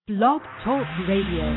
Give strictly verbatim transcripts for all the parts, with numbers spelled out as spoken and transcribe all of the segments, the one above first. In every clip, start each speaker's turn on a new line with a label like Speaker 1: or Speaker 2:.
Speaker 1: Blog Talk Radio.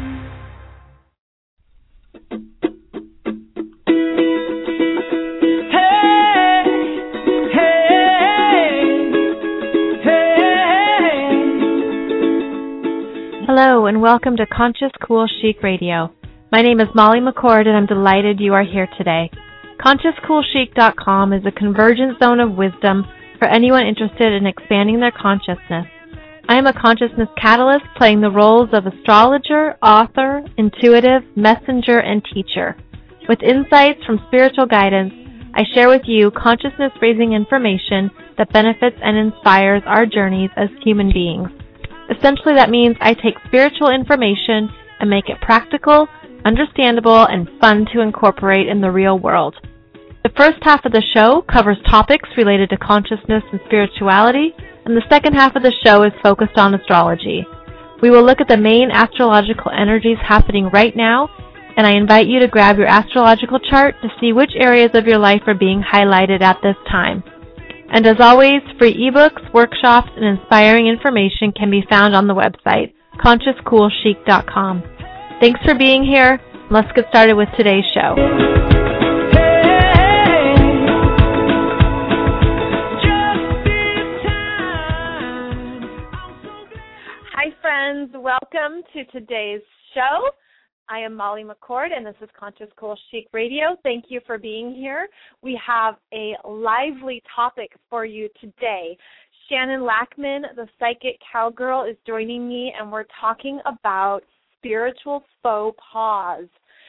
Speaker 2: Hello and welcome to Conscious Cool Chic Radio. My name is Molly McCord and I'm delighted you are here today. Conscious Cool Chic dot com is a convergent zone of wisdom for anyone interested in expanding their consciousness. I am a consciousness catalyst playing the roles of astrologer, author, intuitive, messenger, and teacher. With insights from spiritual guidance, I share with you consciousness-raising information that benefits and inspires our journeys as human beings. Essentially, that means I take spiritual information and make it practical, understandable, and fun to incorporate in the real world. The first half of the show covers topics related to consciousness and spirituality, and the second half of the show is focused on astrology. We will look at the main astrological energies happening right now, and I invite you to grab your astrological chart to see which areas of your life are being highlighted at this time. And as always, free ebooks, workshops, and inspiring information can be found on the website, Conscious Cool Chic dot com. Thanks for being here. Let's get started with today's show. Hi, friends. Welcome to today's show. I am Molly McCord, and this is Conscious Cool Chic Radio. Thank you for being here. We have a lively topic for you today. Shannon Lackman, the psychic cowgirl, is joining me, and we're talking about spiritual faux pas.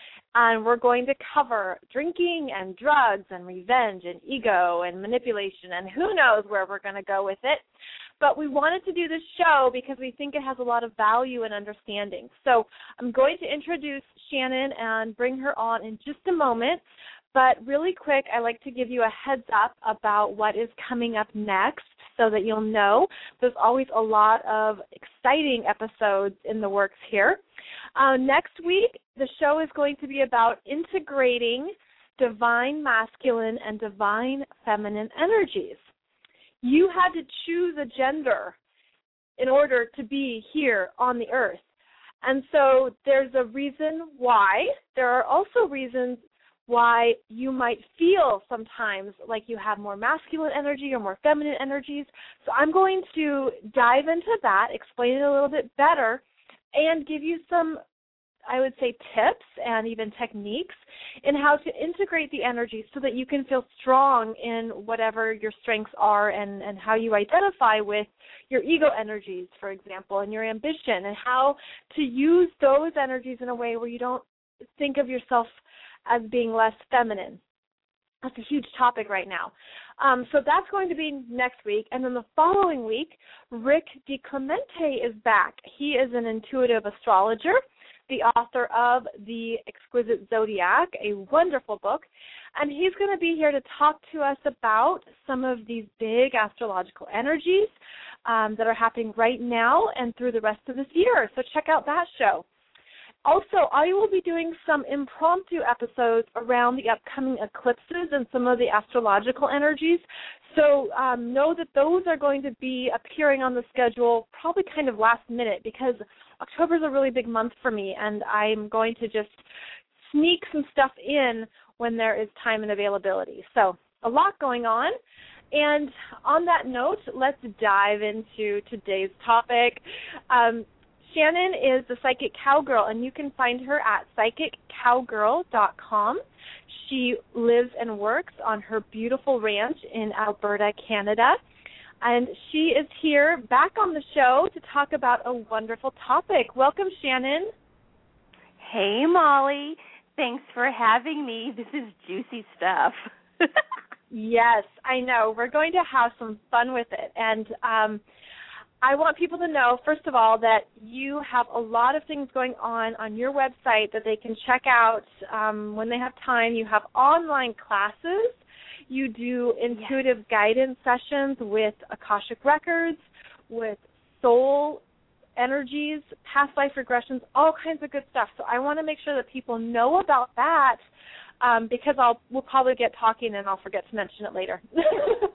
Speaker 2: And we're going to cover drinking and drugs and revenge and ego and manipulation, and who knows where we're going to go with it. But we wanted to do this show because we think it has a lot of value and understanding. So I'm going to introduce Shannon and bring her on in just a moment. But really quick, I'd like to give you a heads up about what is coming up next so that you'll know. There's always a lot of exciting episodes in the works here. Uh, next week, the show is going to be about integrating divine masculine and divine feminine energies. You had to choose a gender in order to be here on the earth. And so there's a reason why. There are also reasons why you might feel sometimes like you have more masculine energy or more feminine energies. So I'm going to dive into that, explain it a little bit better, and give you some, I would say, tips and even techniques in how to integrate the energy so that you can feel strong in whatever your strengths are and, and how you identify with your ego energies, for example, and your ambition, and how to use those energies in a way where you don't think of yourself as being less feminine. That's a huge topic right now. Um, so that's going to be next week. And then the following week, Rick DiClemente is back. He is an intuitive astrologer, the author of The Exquisite Zodiac, a wonderful book. And he's going to be here to talk to us about some of these big astrological energies um, that are happening right now and through the rest of this year. So check out that show. Also, I will be doing some impromptu episodes around the upcoming eclipses and some of the astrological energies. So um, know that those are going to be appearing on the schedule probably kind of last minute because October is a really big month for me, and I'm going to just sneak some stuff in when there is time and availability. So a lot going on. And on that note, let's dive into today's topic. Um, Shannon is the Psychic Cowgirl, and you can find her at psychic cowgirl dot com. She lives and works on her beautiful ranch in Alberta, Canada, and she is here back on the show to talk about a wonderful topic. Welcome, Shannon.
Speaker 3: Hey, Molly. Thanks for having me. This is juicy stuff.
Speaker 2: Yes, I know. We're going to have some fun with it, and um I want people to know, first of all, that you have a lot of things going on on your website that they can check out um, when they have time. You have online classes. You do intuitive yes. guidance sessions with Akashic Records, with soul energies, past life regressions, all kinds of good stuff. So I want to make sure that people know about that um, because I'll we'll probably get talking and I'll forget to mention it later.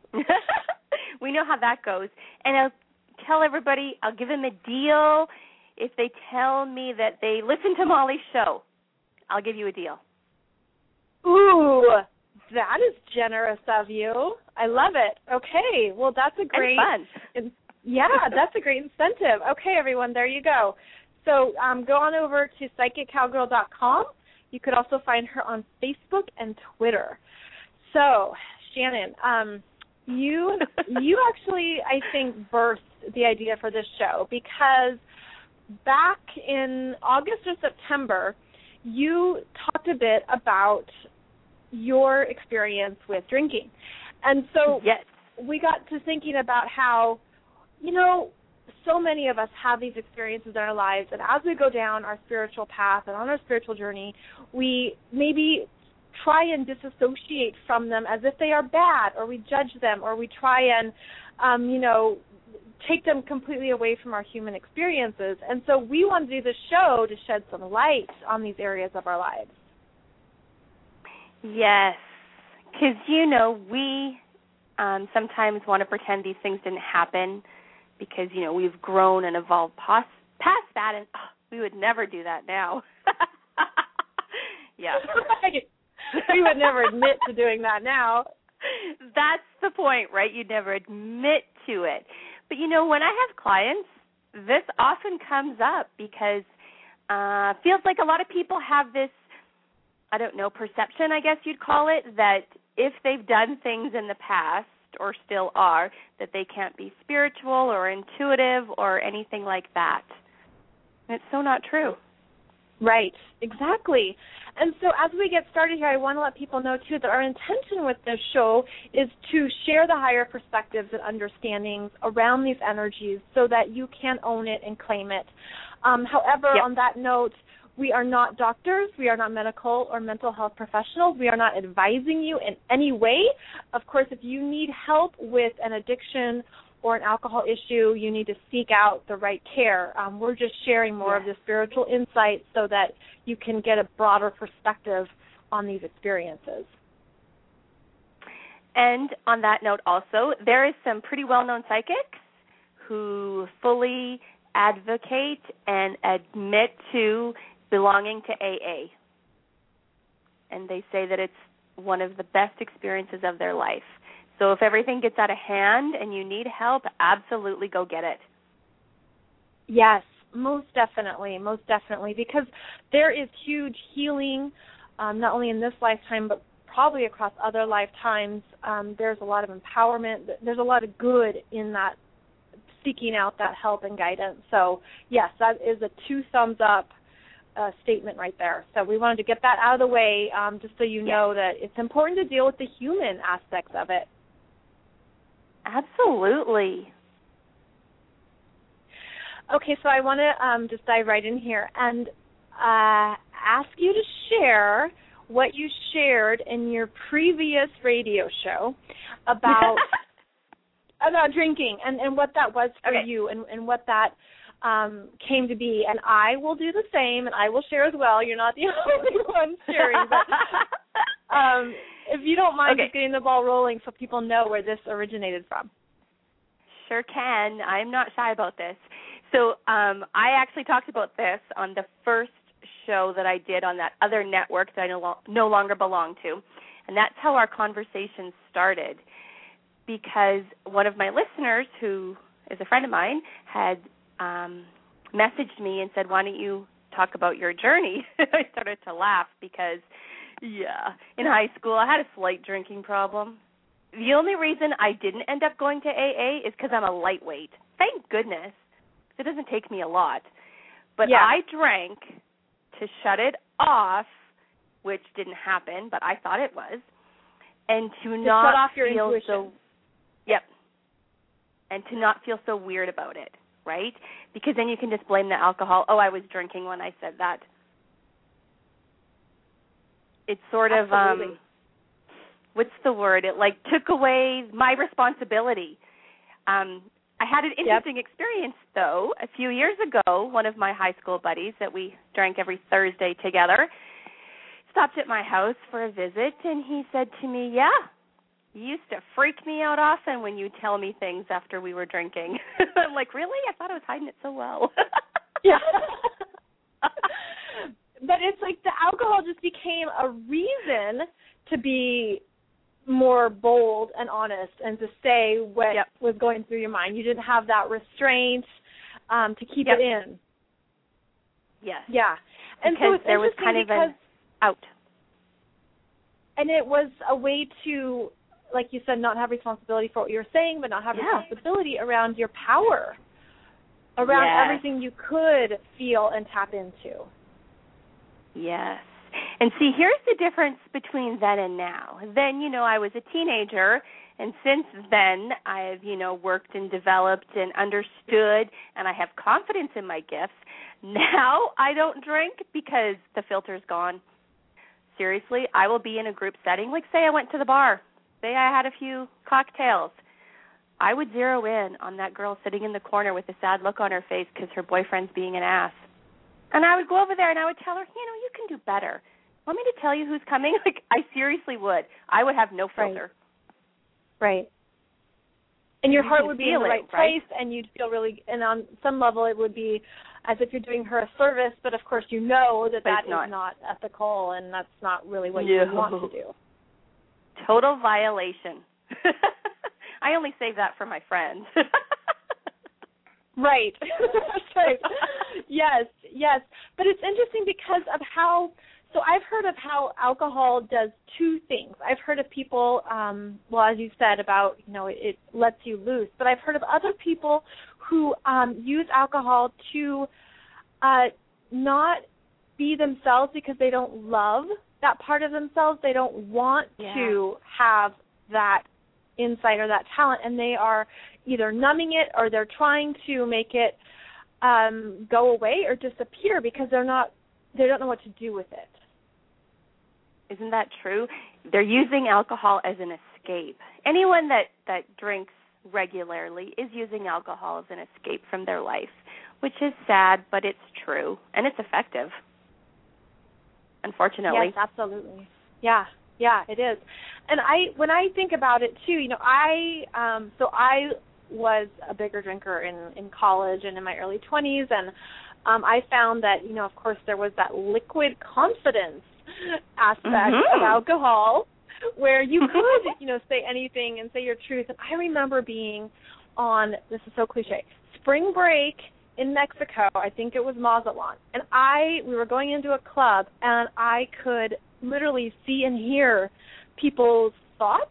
Speaker 3: We know how that goes. And I'll tell everybody, I'll give them a deal. if they tell me that they listen to Molly's show, I'll give you a deal.
Speaker 2: Ooh, that is generous of you. I love it. Okay, well, that's a great
Speaker 3: and fun.
Speaker 2: Yeah, that's a great incentive. Okay, everyone, there you go. So um, go on over to psychic cowgirl dot com. You could also find her on Facebook and Twitter. So, Shannon, um, you you actually, I think, birthed the idea for this show because back in August or September, you talked a bit about your experience with drinking. And so
Speaker 3: yes.
Speaker 2: we got to thinking about how, you know, so many of us have these experiences in our lives, and as we go down our spiritual path and on our spiritual journey, we maybe try and disassociate from them as if they are bad, or we judge them, or we try and, um, you know, take them completely away from our human experiences. And so we want to do this show to shed some light on these areas of our lives.
Speaker 3: Yes, because, you know, we um, sometimes want to pretend these things didn't happen because, you know, we've grown and evolved past, past that, and oh, we would never do that now. Yeah.
Speaker 2: We would never admit to doing that now.
Speaker 3: That's the point, right? You'd never admit to it. But, you know, when I have clients, this often comes up because uh feels like a lot of people have this, I don't know, perception, I guess you'd call it, that if they've done things in the past or still are, that they can't be spiritual or intuitive or anything like that. And it's so not true.
Speaker 2: Right, exactly. And so as we get started here, I want to let people know, too, that our intention with this show is to share the higher perspectives and understandings around these energies so that you can own it and claim it. Um, however,
Speaker 3: yep.
Speaker 2: on that note, we are not doctors. We are not medical or mental health professionals. We are not advising you in any way. Of course, if you need help with an addiction or an alcohol issue, you need to seek out the right care. Um, we're just sharing more
Speaker 3: yeah.
Speaker 2: of the spiritual insight so that you can get a broader perspective on these experiences.
Speaker 3: And on that note also, there is some pretty well-known psychics who fully advocate and admit to belonging to A A. And they say that it's one of the best experiences of their life. So if everything gets out of hand and you need help, absolutely go get it.
Speaker 2: Yes, most definitely, most definitely, because there is huge healing, um, not only in this lifetime, but probably across other lifetimes. Um, there's a lot of empowerment. There's a lot of good in that, seeking out that help and guidance. So, yes, that is a two thumbs up uh, statement right there. So we wanted to get that out of the way um, just so you
Speaker 3: yes.
Speaker 2: know that it's important to deal with the human aspects of it.
Speaker 3: Absolutely.
Speaker 2: Okay, so I want to um, just dive right in here and uh, ask you to share what you shared in your previous radio show about about drinking and, and what that was for
Speaker 3: okay.
Speaker 2: you and, and what that um, came to be. And I will do the same, and I will share as well. You're not the only one sharing. But, um, if you don't mind
Speaker 3: okay.
Speaker 2: just getting the ball rolling so people know where this originated from.
Speaker 3: Sure can. I'm not shy about this. So um, I actually talked about this on the first show that I did on that other network that I no, lo- no longer belong to. And that's how our conversation started, because one of my listeners, who is a friend of mine, had um, messaged me and said, why don't you talk about your journey? I started to laugh because, yeah, in high school I had a slight drinking problem. The only reason I didn't end up going to A A is because I'm a lightweight. Thank goodness. It doesn't take me a lot. But
Speaker 2: yeah.
Speaker 3: I drank to shut it off, which didn't happen, but I thought it was, and to,
Speaker 2: to
Speaker 3: not
Speaker 2: shut off your
Speaker 3: feel
Speaker 2: intuition.
Speaker 3: so, yep, and to not feel so weird about it, right? Because then you can just blame the alcohol. Oh, I was drinking when I said that. It's sort
Speaker 2: Absolutely.
Speaker 3: of, um, what's the word? It, like, took away my responsibility. Um, I had an interesting yep. experience, though. A few years ago, one of my high school buddies that we drank every Thursday together stopped at my house for a visit, and he said to me, yeah, you used to freak me out often when you tell me things after we were drinking. I'm like, really? I thought I was hiding it so well.
Speaker 2: Yeah. But it's like the alcohol just became a reason to be more bold and honest and to say what
Speaker 3: yep.
Speaker 2: was going through your mind. You didn't have that restraint um, to keep
Speaker 3: yep.
Speaker 2: it in.
Speaker 3: Yes.
Speaker 2: Yeah. And
Speaker 3: because
Speaker 2: so it's
Speaker 3: there was
Speaker 2: interesting
Speaker 3: kind of
Speaker 2: because,
Speaker 3: an out.
Speaker 2: And it was a way to, like you said, not have responsibility for what you were saying, but not have
Speaker 3: yeah.
Speaker 2: responsibility around your power, around
Speaker 3: yes.
Speaker 2: everything you could feel and tap into.
Speaker 3: Yes. And see, here's the difference between then and now. Then, you know, I was a teenager, and since then I've, you know, worked and developed and understood, and I have confidence in my gifts. Now I don't drink because the filter's gone. Seriously, I will be in a group setting. Like, say I went to the bar. Say I had a few cocktails. I would zero in on that girl sitting in the corner with a sad look on her face because her boyfriend's being an ass. And I would go over there and I would tell her, you know, you can do better. Want me to tell you who's coming? Like, I seriously would. I would have no filter.
Speaker 2: Right. right. And your
Speaker 3: you
Speaker 2: heart would be in the right,
Speaker 3: it,
Speaker 2: place,
Speaker 3: right?
Speaker 2: and you'd feel really, and on some level it would be as if you're doing her a service, but of course you know that
Speaker 3: but
Speaker 2: that is
Speaker 3: not.
Speaker 2: not ethical and that's not really what
Speaker 3: no.
Speaker 2: you would want to do.
Speaker 3: Total violation. I only save that for my friends.
Speaker 2: Right. right. Yes, yes. But it's interesting because of how, so I've heard of how alcohol does two things. I've heard of people, um, well, as you said, about, you know, it, it lets you loose. But I've heard of other people who um, use alcohol to uh, not be themselves because they don't love that part of themselves. They don't want
Speaker 3: yeah.
Speaker 2: to have that insight or that talent, and they are either numbing it or they're trying to make it um, go away or disappear because they're not, they don't know what to do with it.
Speaker 3: Isn't that true? They're using alcohol as an escape. Anyone that, that drinks regularly is using alcohol as an escape from their life, which is sad, but it's true, and it's effective, unfortunately.
Speaker 2: Yes, absolutely. Yeah. Yeah, it is. And I, when I think about it too, you know, I, um, so I was a bigger drinker in, in college and in my early twenties, and um, I found that, you know, of course there was that liquid confidence aspect
Speaker 3: mm-hmm.
Speaker 2: of alcohol where you could, you know, say anything and say your truth. And I remember being on, this is so cliche, spring break in Mexico. I think it was Mazatlan. And I, we were going into a club, and I could literally see and hear people's thoughts,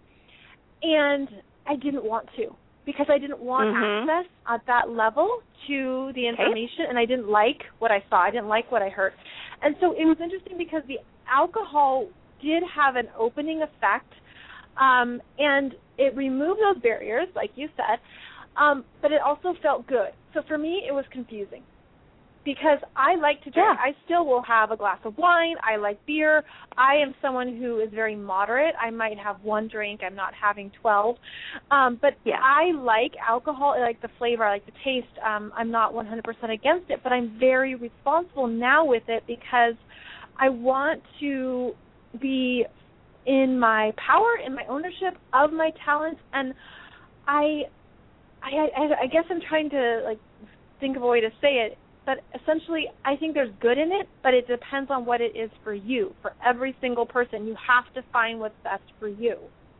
Speaker 2: and I didn't want to because I didn't want
Speaker 3: mm-hmm.
Speaker 2: access at that level to the information,
Speaker 3: okay.
Speaker 2: and I didn't like what I saw. I didn't like what I heard. And so it was interesting because the alcohol did have an opening effect, um, and it removed those barriers, like you said, um, but it also felt good. So for me, it was confusing. Because I like to drink.
Speaker 3: Yeah.
Speaker 2: I still will have a glass of wine. I like beer. I am someone who is very moderate. I might have one drink. I'm not having twelve. Um, but
Speaker 3: yeah.
Speaker 2: I like alcohol. I like the flavor. I like the taste. Um, I'm not one hundred percent against it, but I'm very responsible now with it because I want to be in my power, in my ownership of my talents. And I, I, I, I guess I'm trying to like think of a way to say it. But essentially, I think there's good in it, but it depends on what it is for you. For every single person, you have to find what's best for you.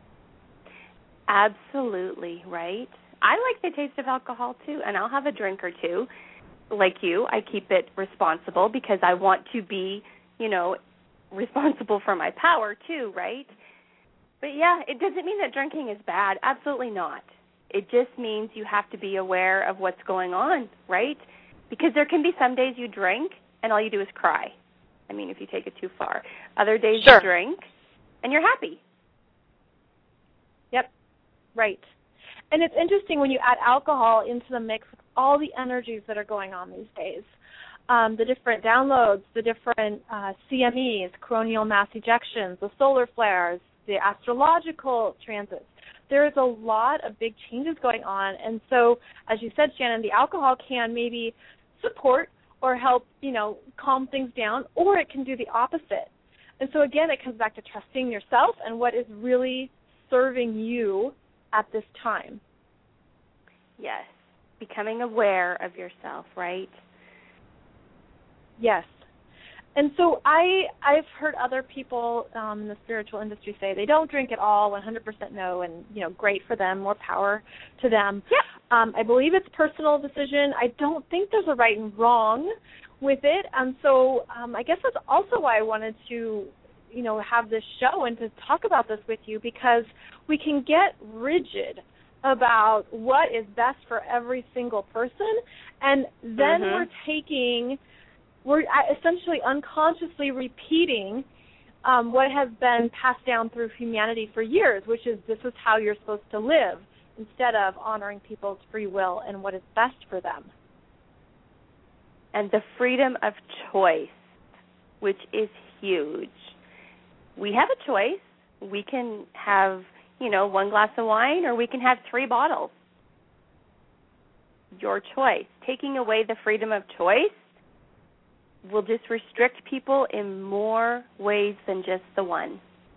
Speaker 3: Absolutely, right? I like the taste of alcohol, too, and I'll have a drink or two. Like you, I keep it responsible because I want to be, you know, responsible for my power, too, right? But, yeah, it doesn't mean that drinking is bad. Absolutely not. It just means you have to be aware of what's going on, right? Because there can be some days you drink and all you do is cry. I mean, if you take it too far. Other days
Speaker 2: sure.
Speaker 3: you drink and you're happy.
Speaker 2: Yep, right. And it's interesting when you add alcohol into the mix with all the energies that are going on these days. Um, the different downloads, the different uh, C M Es, coronal mass ejections, the solar flares, the astrological transits. There is a lot of big changes going on. And so, as you said, Shannon, the alcohol can maybe support or help, you know, calm things down, or it can do the opposite. And so, again, it comes back to trusting yourself and what is really serving you at this time.
Speaker 3: Yes, becoming aware of yourself, right?
Speaker 2: Yes. And so I, I've heard other people um, in the spiritual industry say they don't drink at all, one hundred percent no, and, you know, great for them, more power to them.
Speaker 3: Yeah.
Speaker 2: Um, I believe it's a personal decision. I don't think there's a right and wrong with it. And so um, I guess that's also why I wanted to, you know, have this show and to talk about this with you, because we can get rigid about what is best for every single person, and then mm-hmm. we're taking... we're essentially unconsciously repeating um, what has been passed down through humanity for years, which is this is how you're supposed to live, instead of honoring people's free will and what is best for them.
Speaker 3: And the freedom of choice, which is huge. We have a choice. We can have, you know, one glass of wine, or we can have three bottles. Your choice. Taking away the freedom of choice will just restrict people in more ways than just the one.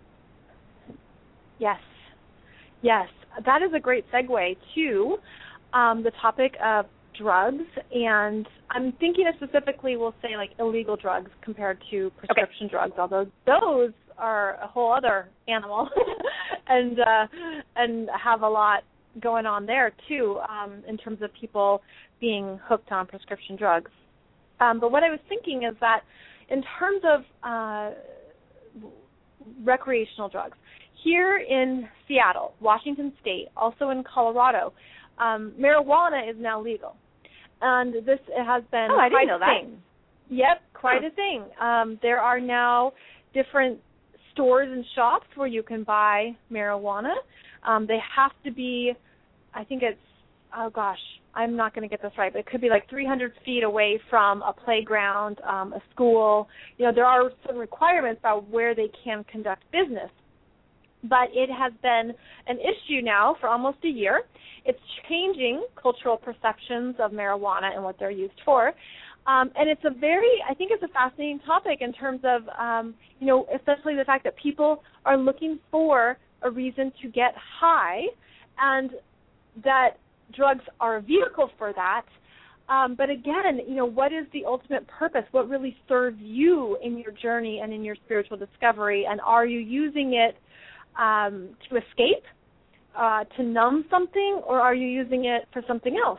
Speaker 2: Yes. Yes. That is a great segue to um, the topic of drugs. And I'm thinking of specifically, we'll say, like illegal drugs compared to prescription okay. drugs, although those are a whole other animal and uh, and have a lot going on there, too, um, in terms of people being hooked on prescription drugs. Um, but what I was thinking is that in terms of uh, recreational drugs, here in Seattle, Washington State, also in Colorado, um, marijuana is now legal. And this has been
Speaker 3: oh, I
Speaker 2: quite
Speaker 3: didn't know
Speaker 2: a
Speaker 3: that.
Speaker 2: thing. Yep, quite oh. a thing. Um, there are now different stores and shops where you can buy marijuana. Um, they have to be, I think it's, oh gosh, I'm not going to get this right, but it could be like three hundred feet away from a playground, um, a school. You know, there are some requirements about where they can conduct business. But it has been an issue now for almost a year. It's changing cultural perceptions of marijuana and what they're used for. Um, and it's a very, I think it's a fascinating topic in terms of, um, you know, especially the fact that people are looking for a reason to get high, and that drugs are a vehicle for that. Um, but again, you know, what is the ultimate purpose? What really serves you in your journey and in your spiritual discovery? And are you using it um, to escape, uh, to numb something, or are you using it for something else?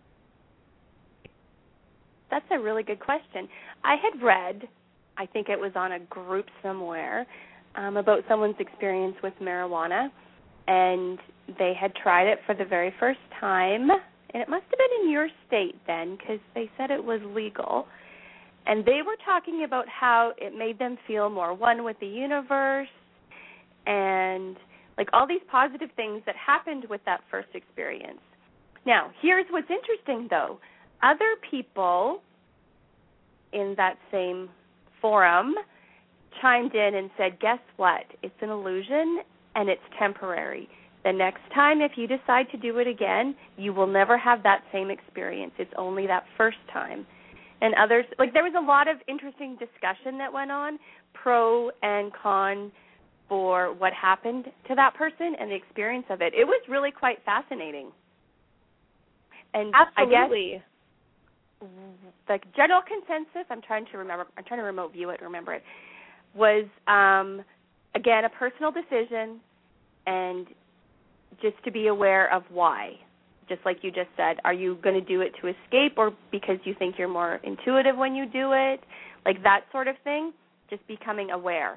Speaker 3: That's a really good question. I had read, I think it was on a group somewhere, um, about someone's experience with marijuana, and they had tried it for the very first time, and it must have been in your state then, because they said it was legal. And they were talking about how it made them feel more one with the universe, and like all these positive things that happened with that first experience. Now, here's what's interesting, though. Other people in that same forum chimed in and said, guess what? It's an illusion, and it's temporary. The next time, if you decide to do it again, you will never have that same experience. It's only that first time. And others, like there was a lot of interesting discussion that went on, pro and con, for what happened to that person and the experience of it. It was really quite fascinating. And
Speaker 2: absolutely.
Speaker 3: I guess the general consensus, I'm trying to remember, I'm trying to remote view it, remember it, was, um, again, a personal decision, and just to be aware of why. Just like you just said, are you going to do it to escape, or because you think you're more intuitive when you do it? Like that sort of thing, just becoming aware.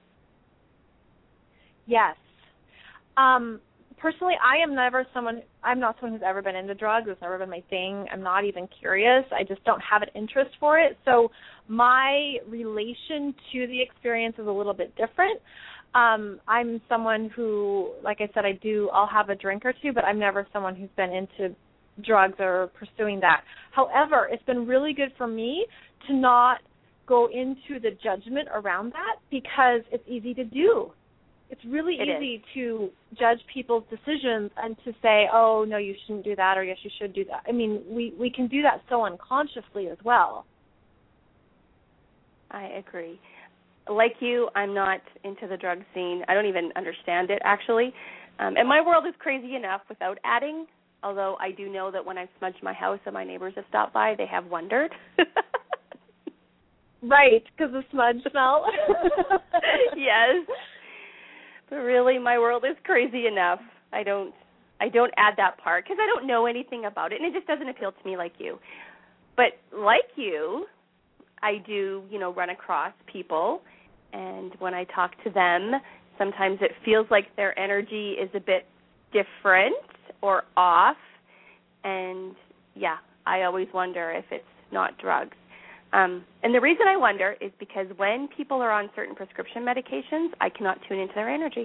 Speaker 2: Yes. Um, personally, I am never someone, I'm not someone who's ever been into drugs. It's never been my thing. I'm not even curious. I just don't have an interest for it. So my relation to the experience is a little bit different. Um, I'm someone who, like I said, I do, I'll have a drink or two, but I'm never someone who's been into drugs or pursuing that. However, it's been really good for me to not go into the judgment around that, because it's easy to do. It's really
Speaker 3: it
Speaker 2: easy
Speaker 3: is.
Speaker 2: to judge people's decisions and to say, oh, no, you shouldn't do that, or yes, you should do that. I mean, we, we can do that so unconsciously as well.
Speaker 3: I agree. Like you, I'm not into the drug scene. I don't even understand it, actually. Um, and my world is crazy enough without adding, although I do know that when I've smudged my house and my neighbors have stopped by, they have wondered.
Speaker 2: Right, because the smudge smell.
Speaker 3: Yes. But really, my world is crazy enough. I don't I don't add that part because I don't know anything about it, and it just doesn't appeal to me like you. But like you, I do, you know, run across people, and when I talk to them, sometimes it feels like their energy is a bit different or off, and, yeah, I always wonder if it's not drugs. Um, and the reason I wonder is because when people are on certain prescription medications, I cannot tune into their energy.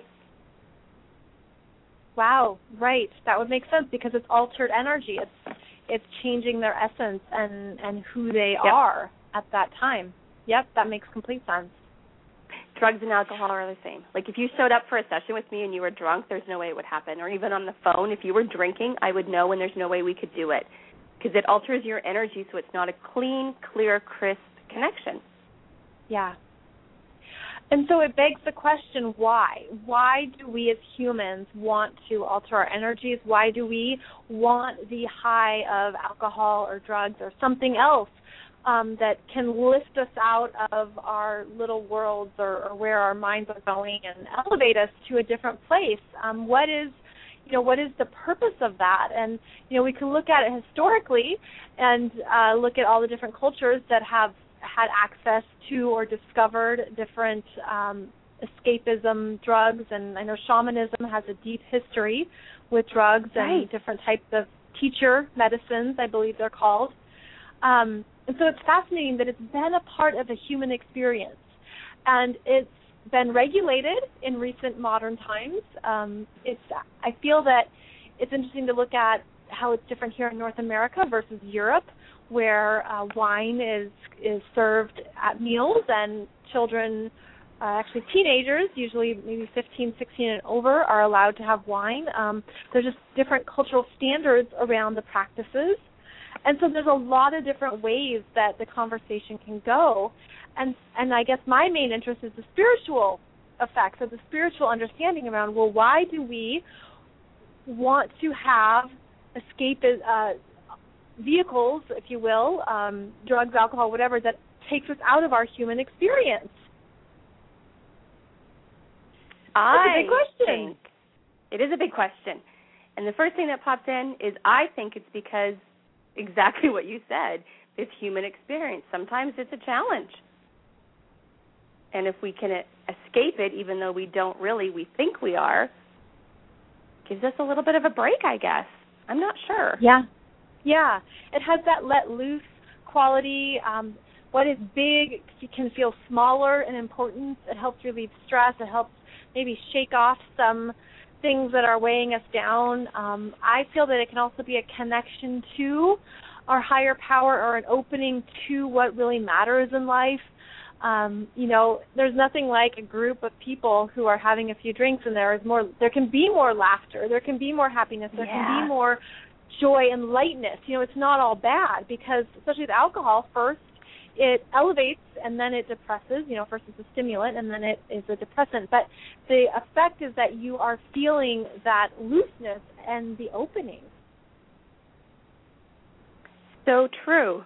Speaker 2: Wow, right. That would make sense because it's altered energy. It's it's changing their essence and, and who they
Speaker 3: yep.
Speaker 2: are at that time. Yep, that makes complete sense.
Speaker 3: Drugs and alcohol are the same. Like if you showed up for a session with me and you were drunk, there's no way it would happen. Or even on the phone, if you were drinking, I would know and there's no way we could do it because it alters your energy so it's not a clean, clear, crisp connection.
Speaker 2: Yeah. And so it begs the question, why? Why do we as humans want to alter our energies? Why do we want the high of alcohol or drugs or something else um, that can lift us out of our little worlds or, or where our minds are going and elevate us to a different place? Um, what is, you know, what is the purpose of that? And, you know, we can look at it historically and uh, look at all the different cultures that have had access to or discovered different um, escapism drugs, and I know shamanism has a deep history with drugs
Speaker 3: right.
Speaker 2: and different types of teacher medicines, I believe they're called. Um, and so it's fascinating that it's been a part of the human experience, and it's been regulated in recent modern times. Um, it's I feel that it's interesting to look at how it's different here in North America versus Europe, where uh, wine is is served at meals and children, uh, actually teenagers, usually maybe fifteen, sixteen and over, are allowed to have wine. Um, there's just different cultural standards around the practices. And so there's a lot of different ways that the conversation can go. And and I guess my main interest is the spiritual effects, or the spiritual understanding around, well, why do we want to have escape uh, vehicles, if you will, um, drugs, alcohol, whatever, that takes us out of our human experience?
Speaker 3: I
Speaker 2: That's a big question.
Speaker 3: think it is a big question. And the first thing that pops in is I think it's because exactly what you said, it's human experience. Sometimes it's a challenge. And if we can escape it, even though we don't really, we think we are, gives us a little bit of a break, I guess. I'm not sure.
Speaker 2: Yeah. Yeah. It has that let loose quality. Um, what is big can feel smaller in importance. It helps relieve stress. It helps maybe shake off some things that are weighing us down. Um, I feel that it can also be a connection to our higher power, or an opening to what really matters in life. Um, you know, there's nothing like a group of people who are having a few drinks, and there is more. There can be more laughter. There can be more happiness. There
Speaker 3: yeah.
Speaker 2: can be more joy and lightness. You know, it's not all bad, because especially with alcohol, first it elevates and then it depresses. You know, first it's a stimulant and then it is a depressant. But the effect is that you are feeling that looseness and the opening.
Speaker 3: So true.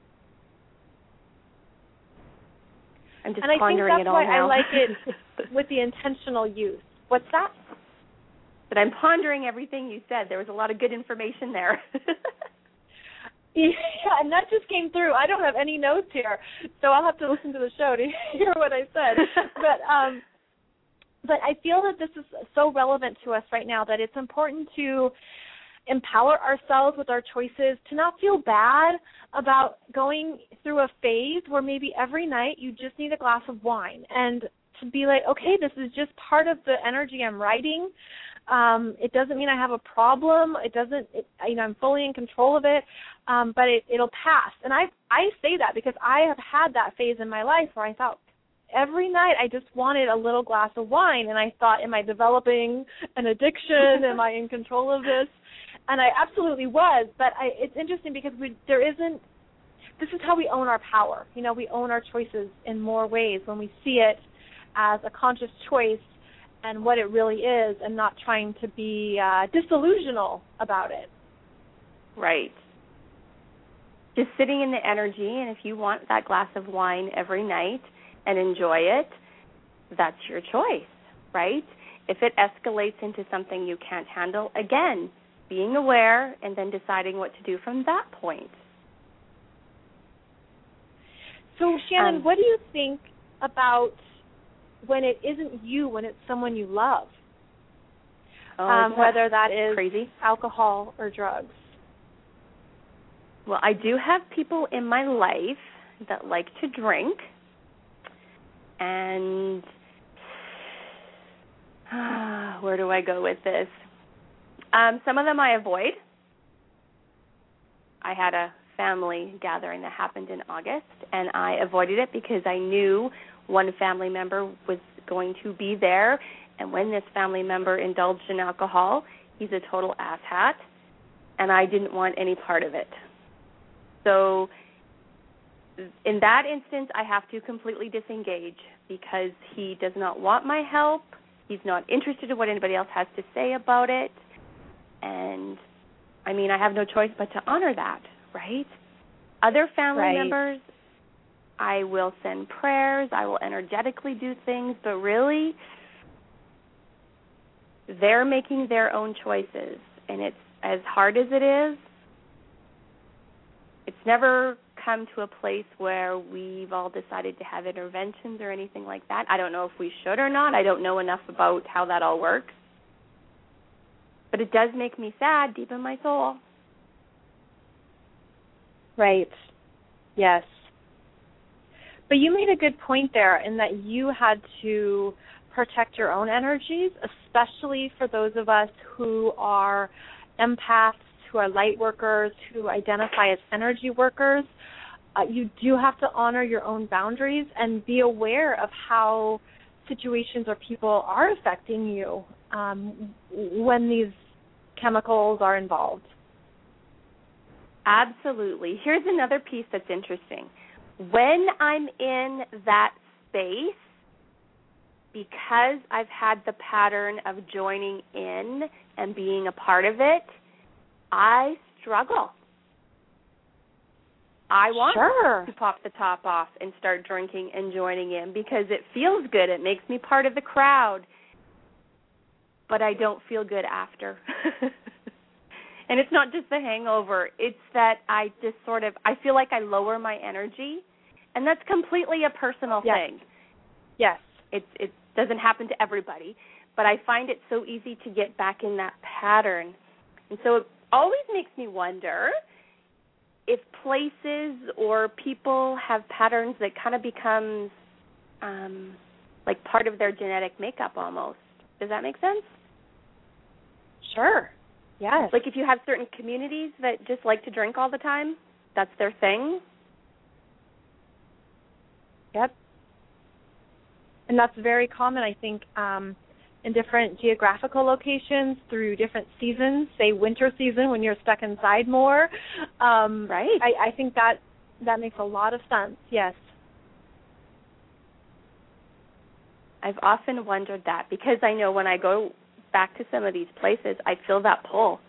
Speaker 3: I'm just
Speaker 2: and I
Speaker 3: pondering
Speaker 2: think that's
Speaker 3: it all
Speaker 2: why
Speaker 3: now.
Speaker 2: I like it with the intentional use. What's that?
Speaker 3: But I'm pondering everything you said. There was a lot of good information there.
Speaker 2: Yeah, and that just came through. I don't have any notes here, so I'll have to listen to the show to hear what I said. But um, but I feel that this is so relevant to us right now that it's important to empower ourselves with our choices, to not feel bad about going through a phase where maybe every night you just need a glass of wine, and to be like, okay, this is just part of the energy I'm riding. Um, it doesn't mean I have a problem. It doesn't, it, you know, I'm fully in control of it, um, but it, it'll pass. And I I say that because I have had that phase in my life where I thought every night I just wanted a little glass of wine, and I thought, am I developing an addiction? Am I in control of this? And I absolutely was, but I, it's interesting because we, there isn't, this is how we own our power. You know, we own our choices in more ways when we see it as a conscious choice and what it really is, and not trying to be uh, disillusional about it.
Speaker 3: Right. just sitting in the energy, and if you want that glass of wine every night and enjoy it, that's your choice, right? If it escalates into something you can't handle, again, being aware and then deciding what to do from that point.
Speaker 2: So, Shannon,
Speaker 3: Um,
Speaker 2: what do you think about when it isn't you, when it's someone you love?
Speaker 3: Oh,
Speaker 2: um,
Speaker 3: that
Speaker 2: whether that is
Speaker 3: crazy?
Speaker 2: alcohol or drugs.
Speaker 3: Well, I do have people in my life that like to drink, and uh, where do I go with this? Um, some of them I avoid. I had a family gathering that happened in August, and I avoided it because I knew one family member was going to be there, and when this family member indulged in alcohol, he's a total asshat, and I didn't want any part of it. So in that instance, I have to completely disengage because he does not want my help. He's not interested in what anybody else has to say about it. And, I mean, I have no choice but to honor that, right? Other family
Speaker 2: right.
Speaker 3: members, I will send prayers. I will energetically do things. But really, they're making their own choices. And it's as hard as it is, it's never come to a place where we've all decided to have interventions or anything like that. I don't know if we should or not. I don't know enough about how that all works. But it does make me sad deep in my soul.
Speaker 2: Right. Yes. But you made a good point there in that you had to protect your own energies, especially for those of us who are empaths, who are light workers, who identify as energy workers. Uh, you do have to honor your own boundaries and be aware of how situations or people are affecting you um, when these chemicals are involved.
Speaker 3: Absolutely. Here's another piece that's interesting. When I'm in that space, because I've had the pattern of joining in and being a part of it, I struggle. I want
Speaker 2: sure.
Speaker 3: to pop the top off and start drinking and joining in because it feels good. It makes me part of the crowd. But I don't feel good after. And it's not just the hangover. It's that I just sort of, I feel like I lower my energy. And that's completely a personal
Speaker 2: yes.
Speaker 3: thing.
Speaker 2: Yes.
Speaker 3: It, it doesn't happen to everybody. But I find it so easy to get back in that pattern. And so it always makes me wonder if places or people have patterns that kind of becomes um, like part of their genetic makeup almost. Does that make sense?
Speaker 2: Sure. Yes.
Speaker 3: Like if you have certain communities that just like to drink all the time, that's their thing.
Speaker 2: Yep. And that's very common, I think, um, in different geographical locations through different seasons, say winter season when you're stuck inside more. Um,
Speaker 3: right.
Speaker 2: I, I think that that makes a lot of sense, yes.
Speaker 3: I've often wondered that because I know when I go back to some of these places, I feel that pull.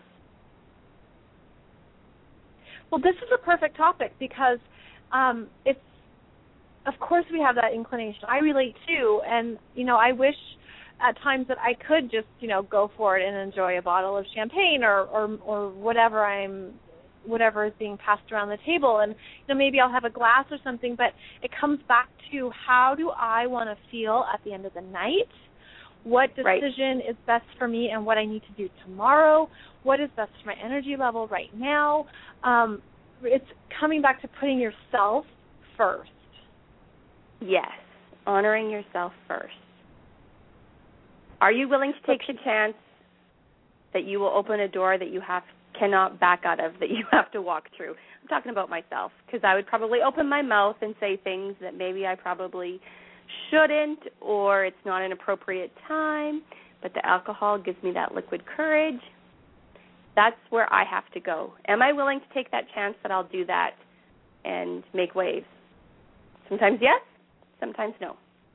Speaker 2: Well, this is a perfect topic because um, it's, of course we have that inclination. I relate too, and, you know, I wish at times that I could just, you know, go for it and enjoy a bottle of champagne or, or, or whatever I'm, whatever is being passed around the table. And, you know, maybe I'll have a glass or something, but it comes back to how do I want to feel at the end of the night? What decision right. is best for me and what I need to do tomorrow? What is best for my energy level right now? Um, it's coming back to putting yourself first.
Speaker 3: Yes, honoring yourself first. Are you willing to take the chance that you will open a door that you have cannot back out of, that you have to walk through? I'm talking about myself because I would probably open my mouth and say things that maybe I probably shouldn't, or it's not an appropriate time, but the alcohol gives me that liquid courage. That's where I have to go. Am I willing to take that chance that I'll do that and make waves? Sometimes yes, sometimes no.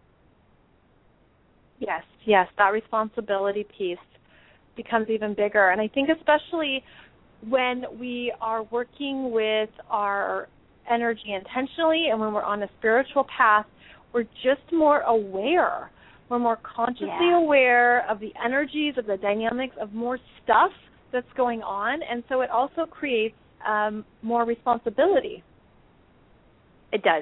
Speaker 2: Yes, yes, that responsibility piece becomes even bigger. And I think especially when we are working with our energy intentionally and when we're on a spiritual path, we're just more aware. We're more consciously
Speaker 3: yeah.
Speaker 2: aware of the energies, of the dynamics, of more stuff that's going on, and so it also creates um, more responsibility.
Speaker 3: It does.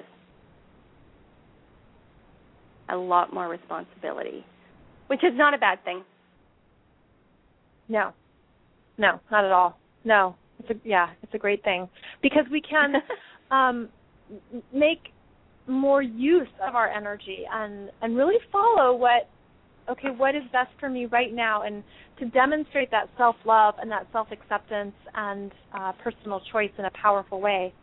Speaker 3: A lot more responsibility, which is not a bad thing.
Speaker 2: No. No, not at all. No. It's a, yeah, it's a great thing because we can um, make more use of our energy and, and really follow what, okay, what is best for me right now, and to demonstrate that self-love and that self-acceptance and uh, personal choice in a powerful way.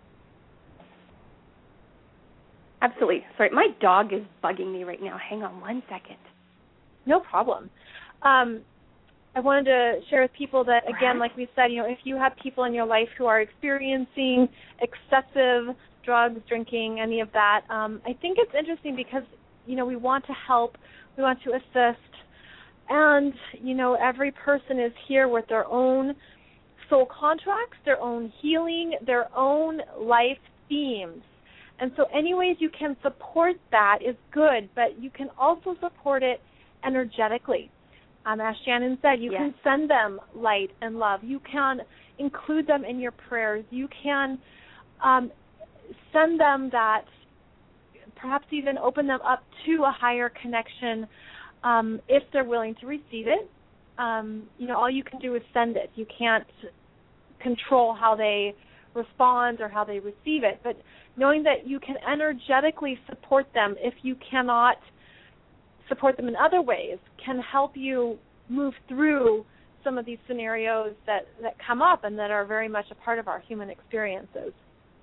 Speaker 3: Absolutely. Sorry, my dog is bugging me right now. Hang on one second.
Speaker 2: No problem. Um, I wanted to share with people that, again, like we said, you know, if you have people in your life who are experiencing excessive drugs, drinking, any of that, um, I think it's interesting because, you know, we want to help, we want to assist, and, you know, every person is here with their own soul contracts, their own healing, their own life themes. And so any ways you can support that is good, but you can also support it energetically. Um, as Shannon said, you
Speaker 3: yes.
Speaker 2: can send them light and love. You can include them in your prayers. You can um, send them that, perhaps even open them up to a higher connection um, if they're willing to receive it. Um, you know, all you can do is send it. You can't control how they respond or how they receive it, but knowing that you can energetically support them if you cannot support them in other ways can help you move through some of these scenarios that, that come up and that are very much a part of our human experiences.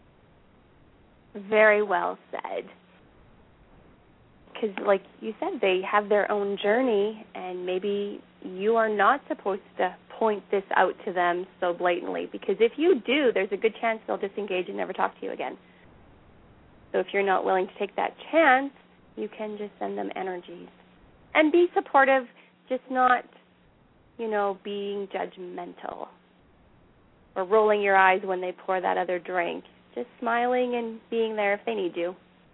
Speaker 3: Very well said. Because like you said, they have their own journey, and maybe you are not supposed to point this out to them so blatantly, because if you do, there's a good chance they'll disengage and never talk to you again. So if you're not willing to take that chance, you can just send them energies. And be supportive, just not, you know, being judgmental or rolling your eyes when they pour that other drink. Just smiling and being there if they need you.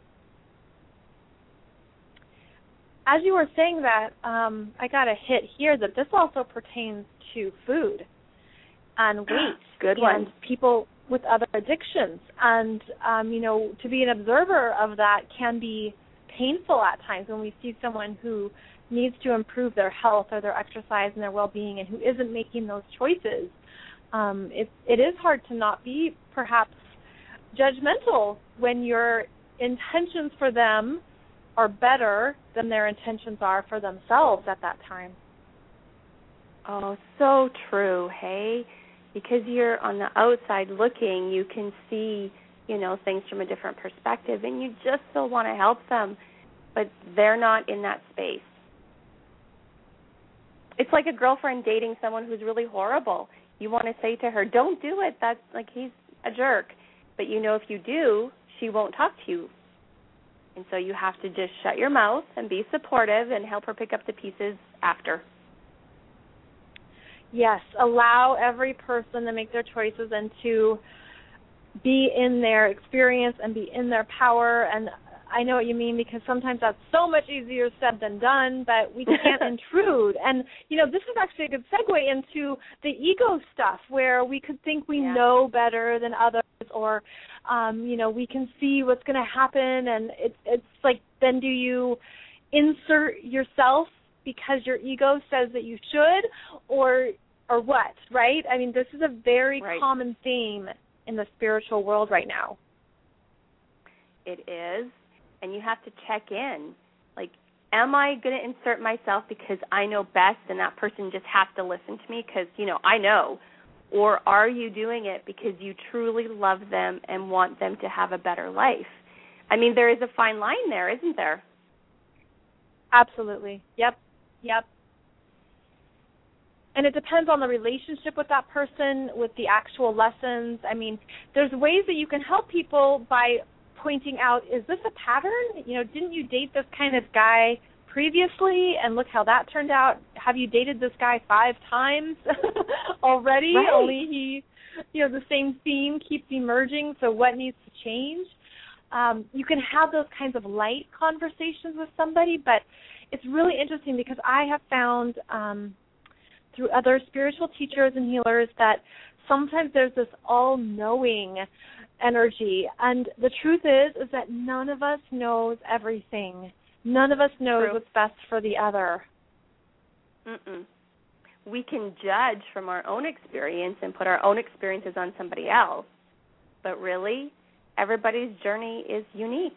Speaker 2: As you were saying that, um, I got a hit here that this also pertains to food and weight.
Speaker 3: Good
Speaker 2: and
Speaker 3: one.
Speaker 2: People with other addictions. And, um, you know, to be an observer of that can be painful at times when we see someone who needs to improve their health or their exercise and their well-being and who isn't making those choices. Um, it, it is hard to not be perhaps judgmental when your intentions for them are better than their intentions are for themselves at that time.
Speaker 3: Oh, so true, hey? Because you're on the outside looking, you can see, you know, things from a different perspective, and you just still want to help them, but they're not in that space. It's like a girlfriend dating someone who's really horrible. You want to say to her, don't do it. That's like, he's a jerk. But you know if you do, she won't talk to you. And so you have to just shut your mouth and be supportive and help her pick up the pieces after.
Speaker 2: Yes, allow every person to make their choices and to be in their experience and be in their power. And I know what you mean, because sometimes that's so much easier said than done, but we can't intrude. And, you know, this is actually a good segue into the ego stuff where we could think we
Speaker 3: yeah. know
Speaker 2: better than others, or, um, you know, we can see what's going to happen. And it, it's like, then do you insert yourself because your ego says that you should, or or what, right? I mean, this is a very
Speaker 3: right.
Speaker 2: common theme in the spiritual world right now.
Speaker 3: It is. And you have to check in. Like, am I going to insert myself because I know best and that person just has to listen to me because, you know, I know? Or are you doing it because you truly love them and want them to have a better life? I mean, there is a fine line there, isn't there?
Speaker 2: Absolutely. Yep. Yep. And it depends on the relationship with that person, with the actual lessons. I mean, there's ways that you can help people by pointing out, is this a pattern? You know, didn't you date this kind of guy previously, and look how that turned out? Have you dated this guy five times already?
Speaker 3: Right.
Speaker 2: Only he you know, the same theme keeps emerging, so what needs to change? Um, you can have those kinds of light conversations with somebody, but it's really interesting because I have found um, through other spiritual teachers and healers that sometimes there's this all-knowing energy, and the truth is is that none of us knows everything. None of us knows
Speaker 3: True.
Speaker 2: what's best for the other.
Speaker 3: Mm-mm. We can judge from our own experience and put our own experiences on somebody else, but really, everybody's journey is unique.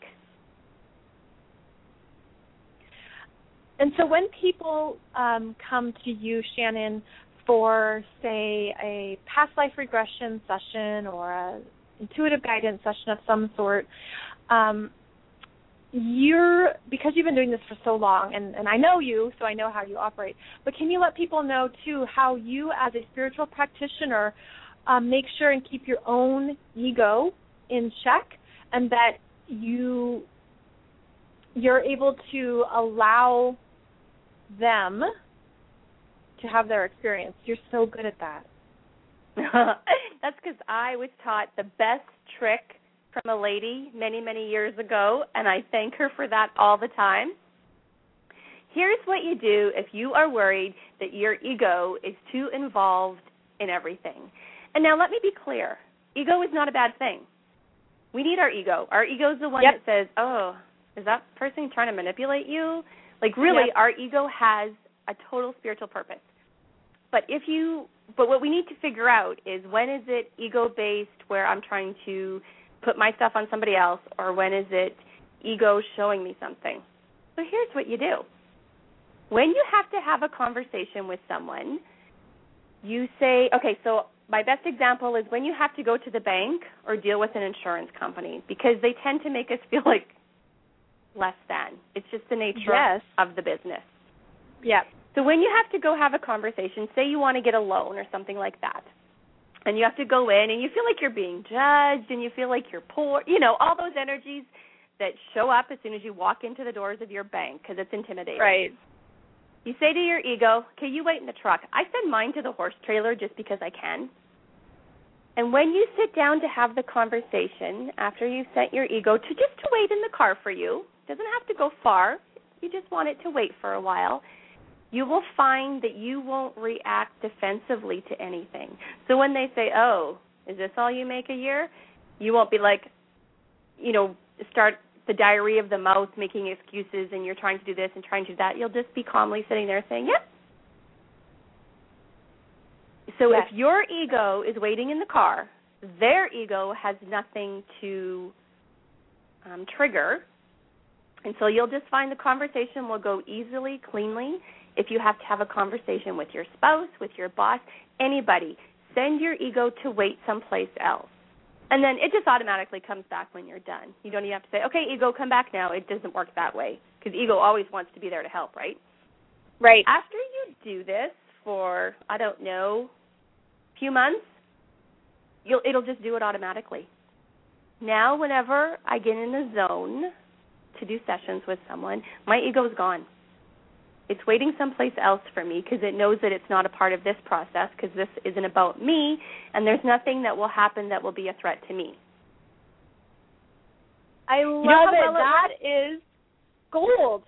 Speaker 2: And so when people um, come to you, Shannon, for, say, a past life regression session or a intuitive guidance session of some sort, um, you're, because you've been doing this for so long, and, and I know you, so I know how you operate, but can you let people know, too, how you as a spiritual practitioner um, make sure and keep your own ego in check, and that you, you're able to allow them to have their experience? You're so good at that.
Speaker 3: That's because I was taught the best trick from a lady many, many years ago, and I thank her for that all the time. Here's what you do if you are worried that your ego is too involved in everything. And now let me be clear. Ego is not a bad thing. We need our ego. Our ego is the one
Speaker 2: yep.
Speaker 3: that says, oh, is that person trying to manipulate you? Like, really, yep. Our ego has a total spiritual purpose. But if you, but what we need to figure out is, when is it ego-based where I'm trying to put my stuff on somebody else, or when is it ego showing me something? So here's what you do. When you have to have a conversation with someone, you say, okay, so my best example is when you have to go to the bank or deal with an insurance company, because they tend to make us feel like less than. It's just the nature
Speaker 2: yes.
Speaker 3: of the business.
Speaker 2: Yeah.
Speaker 3: So when you have to go have a conversation, say you want to get a loan or something like that, and you have to go in and you feel like you're being judged and you feel like you're poor, you know, all those energies that show up as soon as you walk into the doors of your bank because it's intimidating.
Speaker 2: Right.
Speaker 3: You say to your ego, okay, you wait in the truck. I send mine to the horse trailer just because I can. And when you sit down to have the conversation, after you've sent your ego to just to wait in the car for you, doesn't have to go far, you just want it to wait for a while, you will find that you won't react defensively to anything. So when they say, oh, is this all you make a year? You won't be like, you know, start the diarrhea of the mouth, making excuses, and you're trying to do this and trying to do that. You'll just be calmly sitting there saying, yep. So
Speaker 2: yes.
Speaker 3: if your ego is waiting in the car, their ego has nothing to um, trigger, and so you'll just find the conversation will go easily, cleanly. If you have to have a conversation with your spouse, with your boss, anybody, send your ego to wait someplace else. And then it just automatically comes back when you're done. You don't even have to say, okay, ego, come back now. It doesn't work that way, because ego always wants to be there to help, right?
Speaker 2: Right.
Speaker 3: After you do this for, I don't know, a few months, you'll, it'll just do it automatically. Now, whenever I get in a zone to do sessions with someone, my ego is gone. It's waiting someplace else for me because it knows that it's not a part of this process, because this isn't about me, and there's nothing that will happen that will be a threat to me.
Speaker 2: I love
Speaker 3: you know
Speaker 2: it.
Speaker 3: Well
Speaker 2: that
Speaker 3: it
Speaker 2: is gold.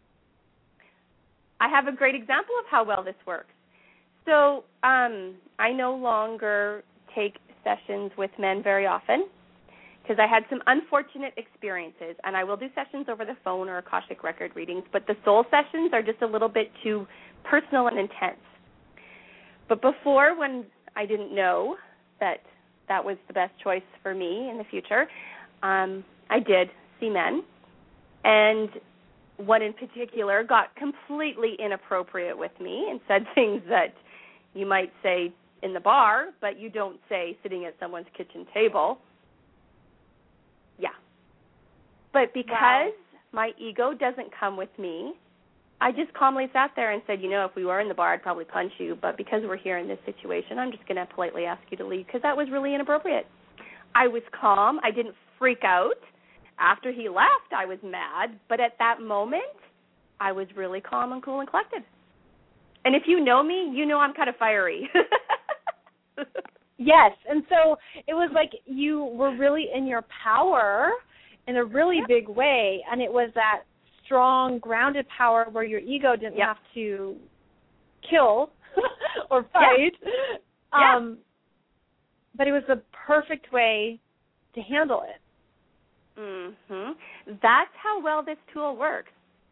Speaker 3: I have a great example of how well this works. So um, I no longer take sessions with men very often, because I had some unfortunate experiences, and I will do sessions over the phone or Akashic record readings, but the soul sessions are just a little bit too personal and intense. But before, when I didn't know that that was the best choice for me in the future, um, I did see men, and one in particular got completely inappropriate with me and said things that you might say in the bar, but you don't say sitting at someone's kitchen table. Yeah. But because
Speaker 2: wow.
Speaker 3: my ego doesn't come with me, I just calmly sat there and said, you know, if we were in the bar, I'd probably punch you, but because we're here in this situation, I'm just going to politely ask you to leave, because that was really inappropriate. I was calm. I didn't freak out. After he left, I was mad, but at that moment, I was really calm and cool and collected. And if you know me, you know I'm kind of fiery.
Speaker 2: Yes, and so it was like you were really in your power in a really yep. big way, and it was that strong, grounded power where your ego didn't yep. have to kill or fight.
Speaker 3: Yeah.
Speaker 2: Um, but it was the perfect way to handle it.
Speaker 3: Mhm. That's how well this tool works.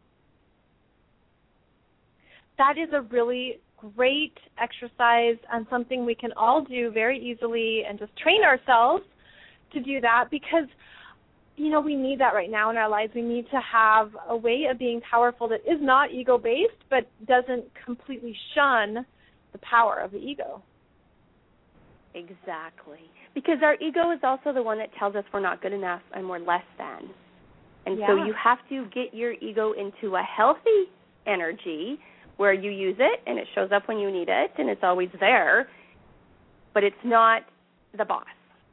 Speaker 2: That is a really great exercise and something we can all do very easily and just train ourselves to do that because, you know, we need that right now in our lives. We need to have a way of being powerful that is not ego-based but doesn't completely shun the power of the ego.
Speaker 3: Exactly. Because our ego is also the one that tells us we're not good enough and we're less than. And
Speaker 2: yeah.
Speaker 3: so you have to get your ego into a healthy energy where you use it and it shows up when you need it and it's always there, but it's not the boss.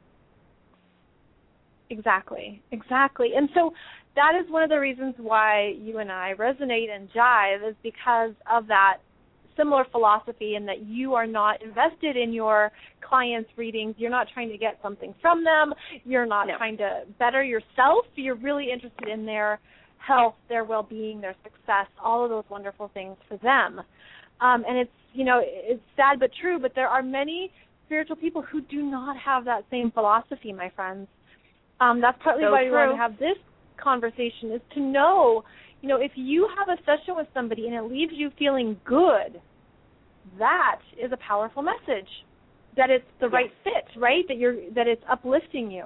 Speaker 2: Exactly, exactly. And so that is one of the reasons why you and I resonate and jive is because of that similar philosophy and that you are not invested in your clients' readings. You're not trying to get something from them. You're not
Speaker 3: no.
Speaker 2: trying to better yourself. You're really interested in their health, their well-being, their success, all of those wonderful things for them. Um, and it's, you know, it's sad but true, but there are many spiritual people who do not have that same philosophy, my friends. Um, that's partly
Speaker 3: so
Speaker 2: why
Speaker 3: true.
Speaker 2: we want to have this conversation is to know, you know, if you have a session with somebody and it leaves you feeling good, that is a powerful message, that it's the
Speaker 3: yes.
Speaker 2: right fit, right, that you're that it's uplifting you.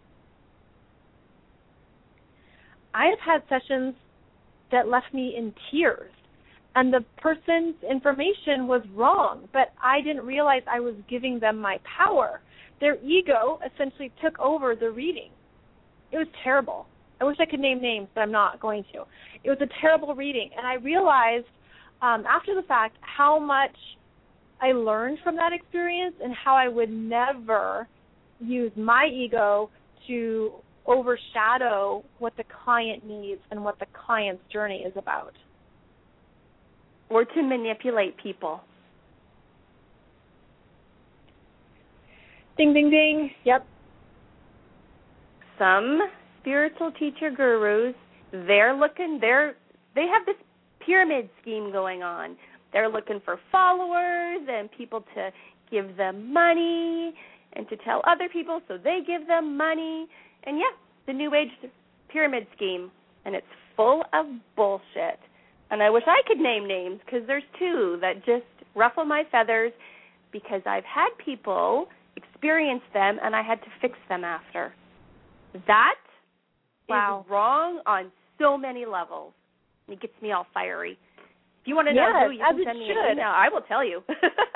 Speaker 2: I have had sessions that left me in tears, and the person's information was wrong, but I didn't realize I was giving them my power. Their ego essentially took over the reading. It was terrible. I wish I could name names, but I'm not going to. It was a terrible reading, and I realized um, after the fact how much I learned from that experience and how I would never use my ego to overshadow what the client needs and what the client's journey is about.
Speaker 3: Or to manipulate people.
Speaker 2: Ding, ding, ding. Yep.
Speaker 3: Some spiritual teacher gurus, they're looking, they're, they have this pyramid scheme going on. They're looking for followers and people to give them money and to tell other people so they give them money. And, yeah, the New Age pyramid scheme, and it's full of bullshit. And I wish I could name names because there's two that just ruffle my feathers because I've had people experience them and I had to fix them after. That
Speaker 2: wow.
Speaker 3: is wrong on so many levels. It gets me all fiery. If you want to
Speaker 2: yes,
Speaker 3: know who, you can send me
Speaker 2: should.
Speaker 3: an email. I will tell you.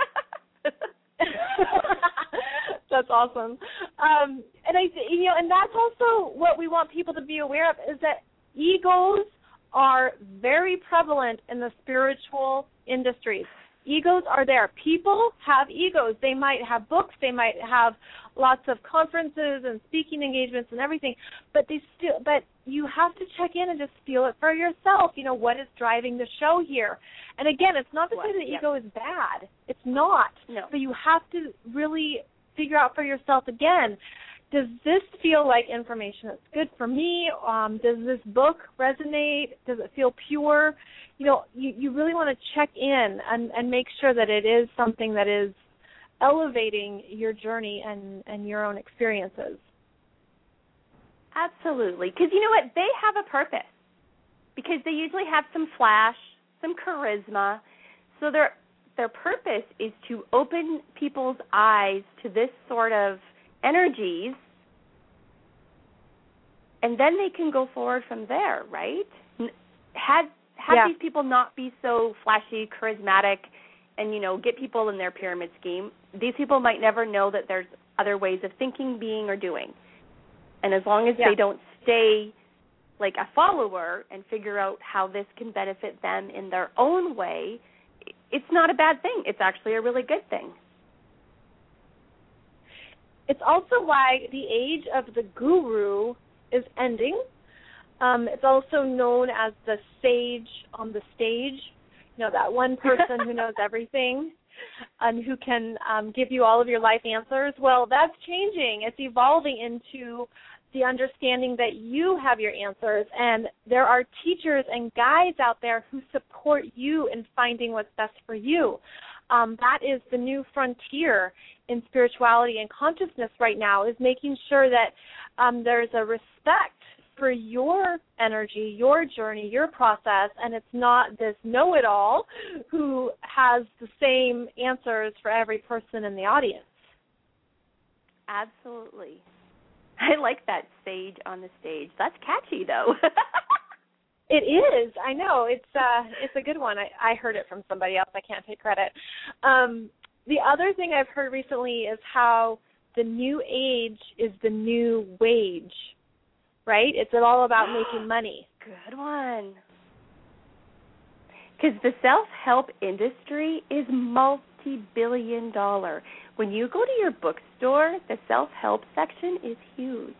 Speaker 2: That's awesome. Um, and I, you know, and that's also what we want people to be aware of is that egos are very prevalent in the spiritual industries. Egos are there. People have egos. They might have books. They might have lots of conferences and speaking engagements and everything. But they still. But you have to check in and just feel it for yourself. You know, what is driving the show here? And again, it's not to say the
Speaker 3: yep.
Speaker 2: ego is bad. It's not.
Speaker 3: No.
Speaker 2: But you have to really figure out for yourself again. Does this feel like information that's good for me? Um, does this book resonate? Does it feel pure? You know, you, you really want to check in and, and make sure that it is something that is elevating your journey and, and your own experiences.
Speaker 3: Absolutely. Because you know what? They have a purpose. Because they usually have some flash, some charisma. So their their purpose is to open people's eyes to this sort of energies, and then they can go forward from there, right? Had have
Speaker 2: yeah.
Speaker 3: these people not be so flashy, charismatic, and, you know, get people in their pyramid scheme, these people might never know that there's other ways of thinking, being, or doing. And as long as
Speaker 2: yeah.
Speaker 3: they don't stay like a follower and figure out how this can benefit them in their own way, it's not a bad thing. It's actually a really good thing.
Speaker 2: It's also why the age of the guru is ending. Um, it's also known as the sage on the stage. You know, that one person who knows everything. and who can um, give you all of your life answers. Well, that's changing. It's evolving into the understanding that you have your answers, and there are teachers and guides out there who support you in finding what's best for you. Um, that is the new frontier in spirituality and consciousness right now, is making sure that um, there's a respect for your energy, your journey, your process, and it's not this know-it-all who has the same answers for every person in the audience.
Speaker 3: Absolutely. I like that, sage on the stage. That's catchy, though.
Speaker 2: It is. I know. It's uh, it's a good one. I, I heard it from somebody else. I can't take credit. Um, the other thing I've heard recently is how the new age is the new wage, right? It's all about making money.
Speaker 3: Good one. Because the self-help industry is multi-billion dollar. When you go to your bookstore, the self-help section is huge.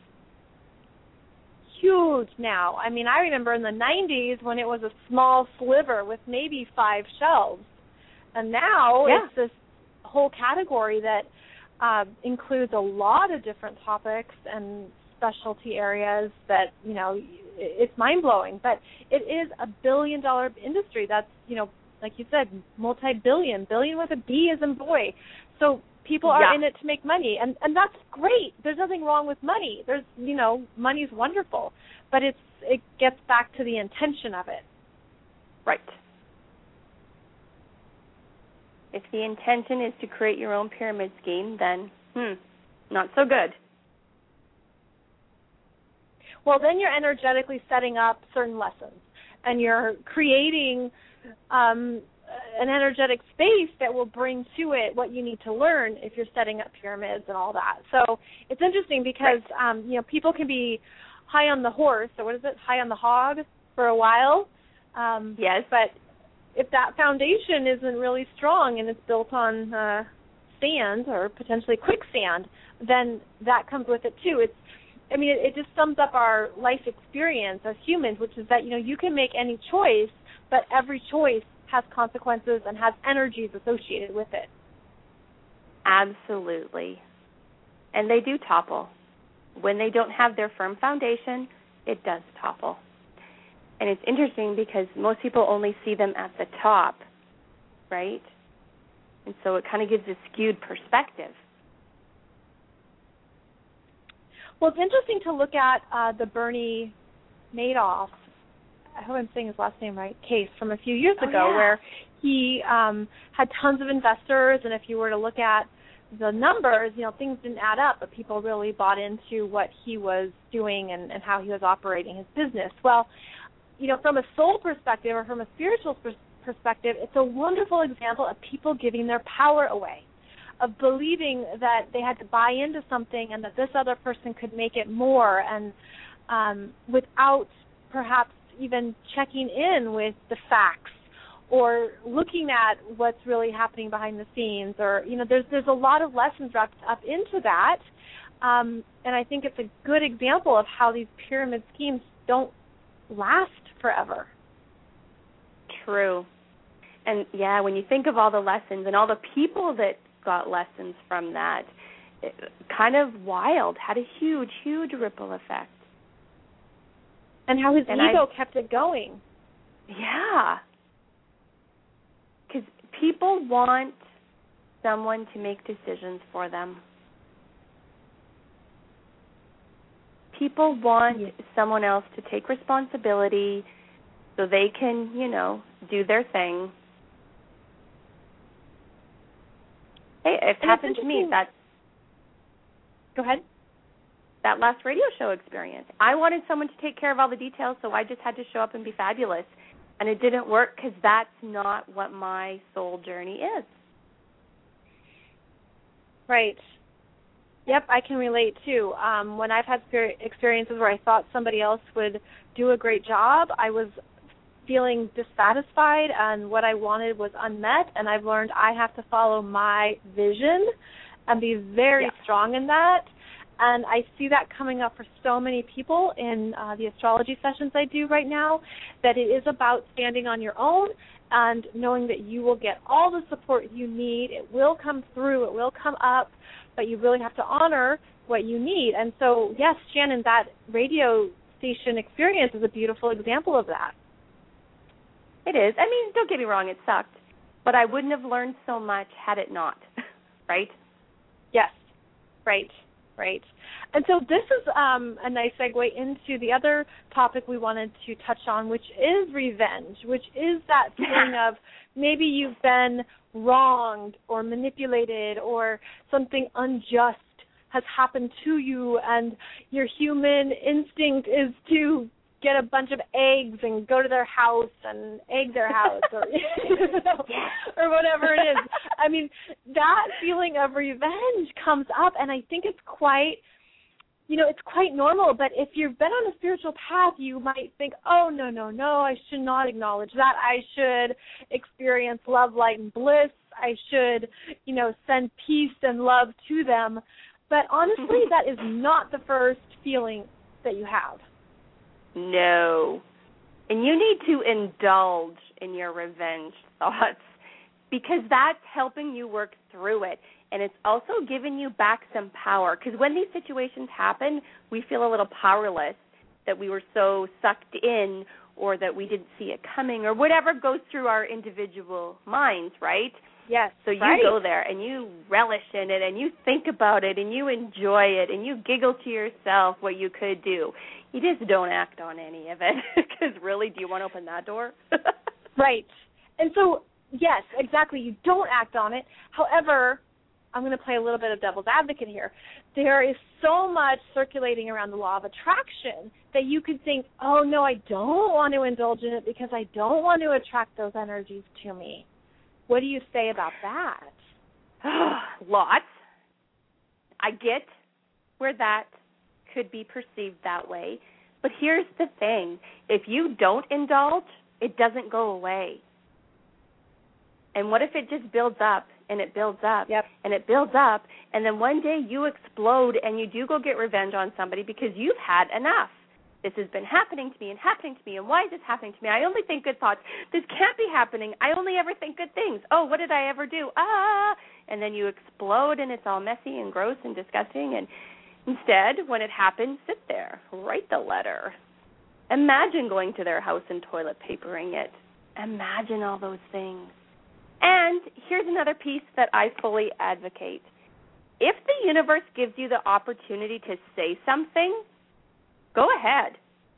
Speaker 2: Huge now. I mean, I remember in the nineties when it was a small sliver with maybe five shelves. And now
Speaker 3: yeah.
Speaker 2: it's this whole category that uh, includes a lot of different topics and specialty areas that, you know, it's mind-blowing. But it is a billion-dollar industry. That's, you know, like you said, multi-billion, billion with a B as in boy. So people are
Speaker 3: yeah.
Speaker 2: in it to make money, and, and that's great. There's nothing wrong with money. There's, you know, money's wonderful, but it's it gets back to the intention of it.
Speaker 3: Right. If the intention is to create your own pyramid scheme, then, hmm, not so good.
Speaker 2: Well, then you're energetically setting up certain lessons, and you're creating um, an energetic space that will bring to it what you need to learn if you're setting up pyramids and all that. So it's interesting because, right. um, you know, people can be high on the horse, or what is it, high on the hog for a while. Um,
Speaker 3: yes.
Speaker 2: But if that foundation isn't really strong and it's built on uh, sand or potentially quicksand, then that comes with it too. It's, I mean, it, it just sums up our life experience as humans, which is that, you know, you can make any choice, but every choice has consequences and has energies associated with it.
Speaker 3: Absolutely. And they do topple. When they don't have their firm foundation, it does topple. And it's interesting because most people only see them at the top, right? And so it kind of gives a skewed perspective.
Speaker 2: Well, it's interesting to look at uh, the Bernie Madoff, I hope I'm saying his last name right, case from a few years
Speaker 3: oh,
Speaker 2: ago
Speaker 3: yeah.
Speaker 2: where he um, had tons of investors, and if you were to look at the numbers, you know, things didn't add up, but people really bought into what he was doing and, and how he was operating his business. Well, you know, from a soul perspective or from a spiritual pers- perspective, it's a wonderful example of people giving their power away, of believing that they had to buy into something and that this other person could make it more, and um, without perhaps even checking in with the facts or looking at what's really happening behind the scenes, or, you know, there's there's a lot of lessons wrapped up into that, um, and I think it's a good example of how these pyramid schemes don't last forever.
Speaker 3: True. And, yeah, when you think of all the lessons and all the people that got lessons from that, it, kind of wild, had a huge, huge ripple effect.
Speaker 2: And how his
Speaker 3: and
Speaker 2: ego
Speaker 3: I,
Speaker 2: kept it going.
Speaker 3: Yeah. Because people want someone to make decisions for them. People want yeah. someone else to take responsibility so they can, you know, do their thing. Hey, it
Speaker 2: and
Speaker 3: happened to me. That,
Speaker 2: Go ahead.
Speaker 3: That last radio show experience. I wanted someone to take care of all the details, so I just had to show up and be fabulous. And it didn't work because that's not what my soul journey is.
Speaker 2: Right. Yep, I can relate too. Um, when I've had experiences where I thought somebody else would do a great job, I was feeling dissatisfied and what I wanted was unmet, and I've learned I have to follow my vision and be very
Speaker 3: yeah.
Speaker 2: strong in that. And I see that coming up for so many people in uh, the astrology sessions I do right now, that it is about standing on your own and knowing that you will get all the support you need. It will come through. It will come up, but you really have to honor what you need. And so, yes, Shannon, that radio station experience is a beautiful example of that.
Speaker 3: It is. I mean, don't get me wrong, it sucked, but I wouldn't have learned so much had it not, right?
Speaker 2: Yes, right, right. And so this is um, a nice segue into the other topic we wanted to touch on, which is revenge, which is that feeling of maybe you've been wronged or manipulated or something unjust has happened to you, and your human instinct is to get a bunch of eggs and go to their house and egg their house or, you know, or whatever it is. I mean, that feeling of revenge comes up, and I think it's quite, you know, it's quite normal. But if you've been on a spiritual path, you might think, oh, no, no, no, I should not acknowledge that. I should experience love, light, and bliss. I should, you know, send peace and love to them. But honestly, that is not the first feeling that you have.
Speaker 3: No. And you need to indulge in your revenge thoughts, because that's helping you work through it. And it's also giving you back some power. Because when these situations happen, we feel a little powerless, that we were so sucked in or that we didn't see it coming or whatever goes through our individual minds, right?
Speaker 2: Yes.
Speaker 3: So you
Speaker 2: right.
Speaker 3: go there and you relish in it and you think about it and you enjoy it and you giggle to yourself what you could do. You just don't act on any of it, because really, do you want to open that door?
Speaker 2: Right. And so, yes, exactly, you don't act on it. However, I'm going to play a little bit of devil's advocate here. There is so much circulating around the law of attraction that you could think, oh, no, I don't want to indulge in it because I don't want to attract those energies to me. What do you say about that?
Speaker 3: Lots. I get where that could be perceived that way. But here's the thing. If you don't indulge, it doesn't go away. And what if it just builds up and it builds up
Speaker 2: yep.
Speaker 3: and it builds up, and then one day you explode and you do go get revenge on somebody because you've had enough. This has been happening to me and happening to me, and why is this happening to me? I only think good thoughts. This can't be happening. I only ever think good things. Oh, what did I ever do? Ah! And then you explode, and it's all messy and gross and disgusting. And instead, when it happens, sit there. Write the letter. Imagine going to their house and toilet papering it. Imagine all those things. And here's another piece that I fully advocate. If the universe gives you the opportunity to say something, go ahead.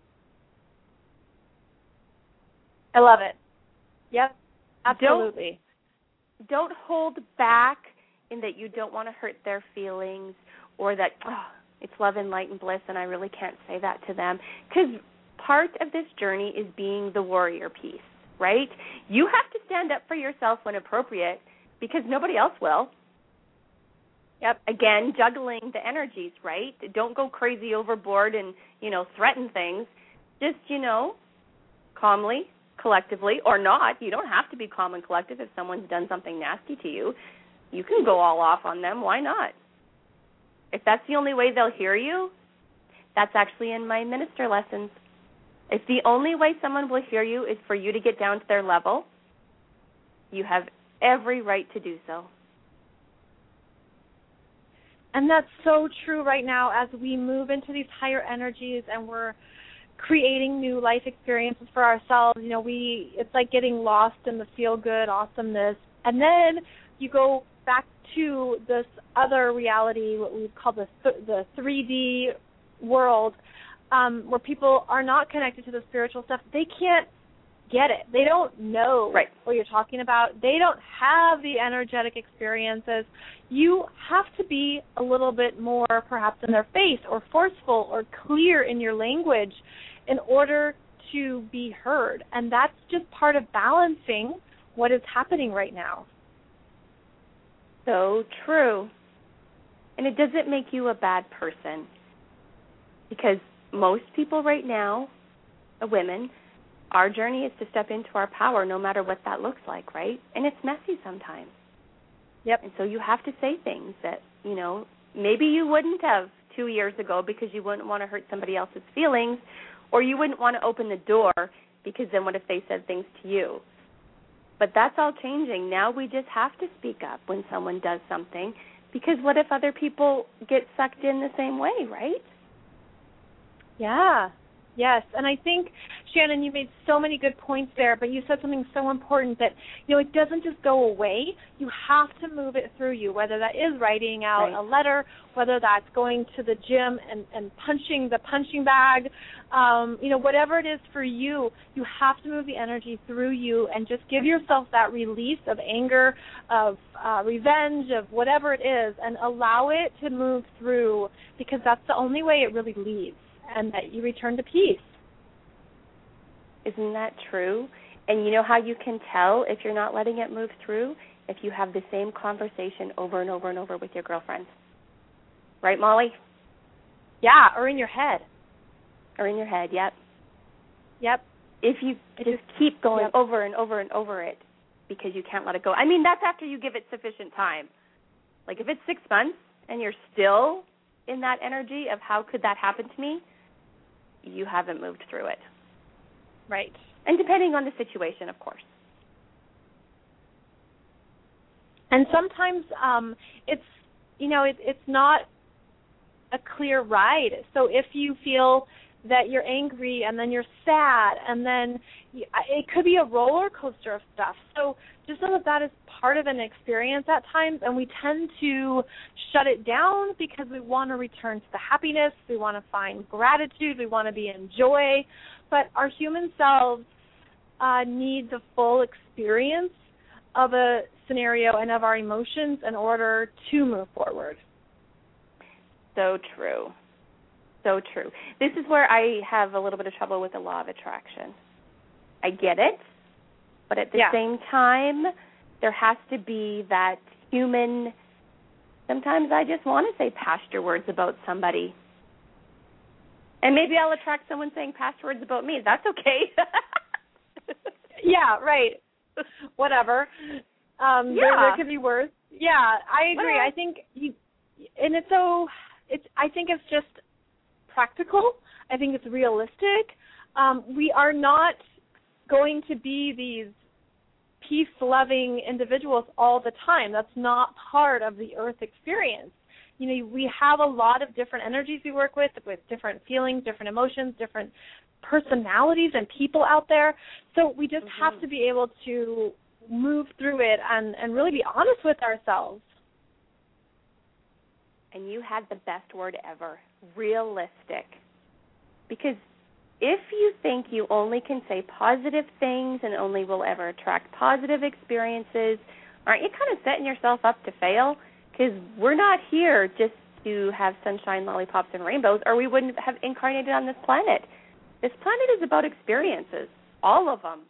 Speaker 2: I love it. Yep, absolutely.
Speaker 3: Don't, don't hold back in that you don't want to hurt their feelings, or that, oh, it's love and light and bliss and I really can't say that to them. Because part of this journey is being the warrior piece, right? You have to stand up for yourself when appropriate, because nobody else will. Yep. Again, juggling the energies, right? Don't go crazy overboard and, you know, threaten things. Just, you know, calmly, collectively, or not. You don't have to be calm and collective if someone's done something nasty to you. You can go all off on them. Why not? If that's the only way they'll hear you, that's actually in my minister lessons. If the only way someone will hear you is for you to get down to their level, you have every right to do so.
Speaker 2: And that's so true right now as we move into these higher energies and we're creating new life experiences for ourselves. You know, we it's like getting lost in the feel-good awesomeness. And then you go back to this other reality, what we call the th- the three D world, um, where people are not connected to the spiritual stuff. They can't get it. They don't know
Speaker 3: right.
Speaker 2: what you're talking about. They don't have the energetic experiences. You have to be a little bit more perhaps in their face or forceful or clear in your language in order to be heard. And that's just part of balancing what is happening right now.
Speaker 3: So true. And it doesn't make you a bad person, because most people right now, women, our journey is to step into our power no matter what that looks like, right? And it's messy sometimes.
Speaker 2: Yep.
Speaker 3: And so you have to say things that, you know, maybe you wouldn't have two years ago because you wouldn't want to hurt somebody else's feelings, or you wouldn't want to open the door because then what if they said things to you? But that's all changing. Now we just have to speak up when someone does something, because what if other people get sucked in the same way, right?
Speaker 2: Yeah. Yes, and I think, Shannon, you made so many good points there, but you said something so important that, you know, it doesn't just go away. You have to move it through you, whether that is writing out
Speaker 3: right.
Speaker 2: a letter, whether that's going to the gym and, and punching the punching bag, um, you know, whatever it is for you, you have to move the energy through you and just give yourself that release of anger, of uh, revenge, of whatever it is, and allow it to move through, because that's the only way it really leaves, and that you return to peace.
Speaker 3: Isn't that true? And you know how you can tell if you're not letting it move through? If you have the same conversation over and over and over with your girlfriend. Right, Molly?
Speaker 2: Yeah, or in your head.
Speaker 3: Or in your head, yep.
Speaker 2: Yep.
Speaker 3: If you
Speaker 2: it
Speaker 3: just
Speaker 2: just,
Speaker 3: keep going
Speaker 2: yep.
Speaker 3: over and over and over it because you can't let it go. I mean, that's after you give it sufficient time. Like if it's six months and you're still in that energy of how could that happen to me, you haven't moved through it.
Speaker 2: Right.
Speaker 3: And depending on the situation, of course.
Speaker 2: And sometimes um, it's, you know, it, it's not a clear ride. So if you feel that you're angry and then you're sad and then you, it could be a roller coaster of stuff. So just know that that is part of an experience at times, and we tend to shut it down because we want to return to the happiness, we want to find gratitude, we want to be in joy, but our human selves uh, need the full experience of a scenario and of our emotions in order to move forward.
Speaker 3: So true. So true. This is where I have a little bit of trouble with the law of attraction. I get it, but at the
Speaker 2: yeah.
Speaker 3: same time, there has to be that human, sometimes I just want to say pastor words about somebody. And maybe I'll attract someone saying pastor words about me. That's okay.
Speaker 2: yeah, right. Whatever. Um,
Speaker 3: yeah.
Speaker 2: There, there could be worse. Yeah, I agree.
Speaker 3: Well,
Speaker 2: I think, you, and it's so, it's. I think it's just practical. I think it's realistic. Um, we are not going to be these peace-loving individuals all the time. That's not part of the earth experience. You know, we have a lot of different energies we work with, with different feelings, different emotions, different personalities and people out there. So we just mm-hmm. have to be able to move through it and, and really be honest with ourselves.
Speaker 3: And you had the best word ever, realistic. Because if you think you only can say positive things and only will ever attract positive experiences, aren't you kind of setting yourself up to fail? Because we're not here just to have sunshine, lollipops, and rainbows, or we wouldn't have incarnated on this planet. This planet is about experiences, all of them.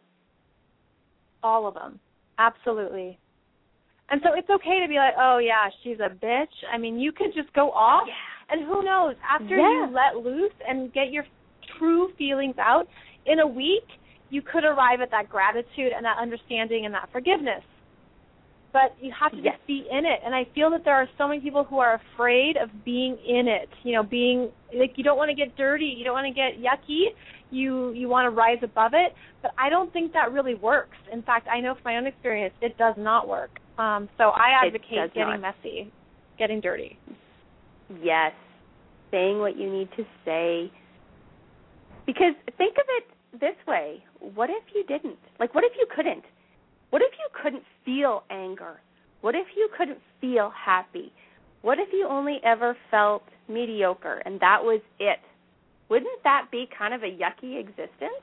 Speaker 2: All of them, absolutely. And so it's okay to be like, oh, yeah, she's a bitch. I mean, you could just go off,
Speaker 3: yeah.
Speaker 2: and who knows, after
Speaker 3: yeah.
Speaker 2: you let loose and get your true feelings out, in a week, you could arrive at that gratitude and that understanding and that forgiveness. But you have to
Speaker 3: yes.
Speaker 2: just be in it. And I feel that there are so many people who are afraid of being in it, you know, being, like, you don't want to get dirty, you don't want to get yucky, you, you want to rise above it. But I don't think that really works. In fact, I know from my own experience, it does not work. Um, so I advocate getting
Speaker 3: not.
Speaker 2: messy, getting dirty.
Speaker 3: Yes, saying what you need to say. Because think of it this way. What if you didn't? Like, what if you couldn't? What if you couldn't feel anger? What if you couldn't feel happy? What if you only ever felt mediocre and that was it? Wouldn't that be kind of a yucky existence?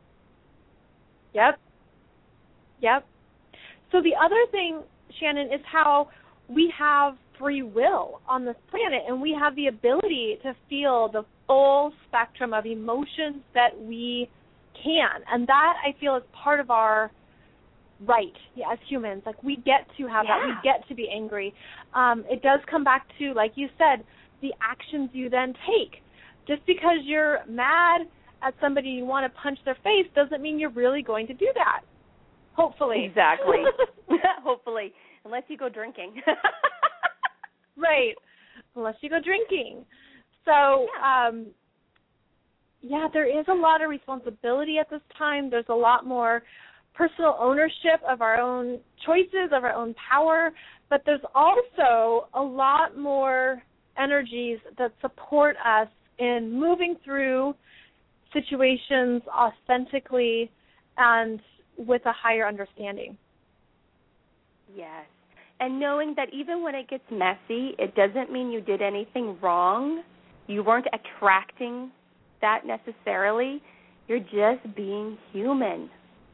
Speaker 2: Yep. Yep. So the other thing, Shannon, is how we have free will on this planet, and we have the ability to feel the full spectrum of emotions that we can. And that, I feel, is part of our right, yeah, as humans. Like, we get to have
Speaker 3: yeah.
Speaker 2: that. We get to be angry. Um, it does come back to, like you said, the actions you then take. Just because you're mad at somebody and you want to punch their face doesn't mean you're really going to do that. Hopefully.
Speaker 3: Exactly. Hopefully. Unless you go drinking.
Speaker 2: Right. Unless you go drinking. So, um, yeah, there is a lot of responsibility at this time. There's a lot more personal ownership of our own choices, of our own power, but there's also a lot more energies that support us in moving through situations authentically and with a higher understanding.
Speaker 3: Yes. And knowing that even when it gets messy, it doesn't mean you did anything wrong. You weren't attracting that necessarily. You're just being human.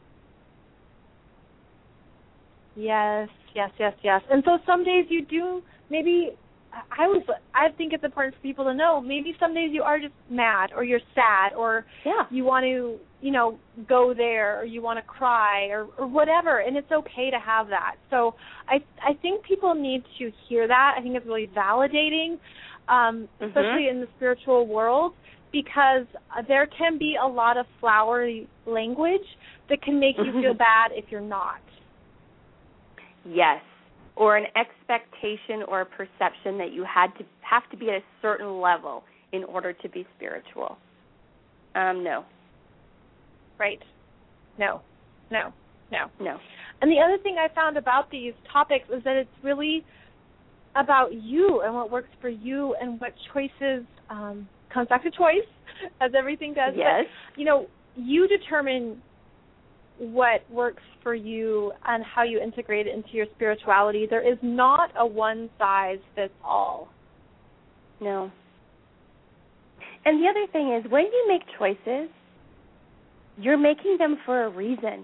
Speaker 2: Yes, yes, yes, yes. And so some days you do maybe I was I think it's important for people to know maybe some days you are just mad or you're sad or
Speaker 3: yeah.
Speaker 2: you want to, you know, go there or you want to cry or, or whatever, and it's okay to have that. So I I think people need to hear that. I think it's really validating, um,
Speaker 3: mm-hmm.
Speaker 2: especially in the spiritual world, because there can be a lot of flowery language that can make you feel bad if you're not.
Speaker 3: Yes, or an expectation or a perception that you had to have to be at a certain level in order to be spiritual. Um, no.
Speaker 2: Right. No. No. No.
Speaker 3: No.
Speaker 2: And the other thing I found about these topics is that it's really about you and what works for you and what choices um, comes back to choice, as everything does.
Speaker 3: Yes.
Speaker 2: But, you know, you determine what works for you and how you integrate it into your spirituality. There is not a one-size-fits-all.
Speaker 3: No. And the other thing is, when you make choices, you're making them for a reason.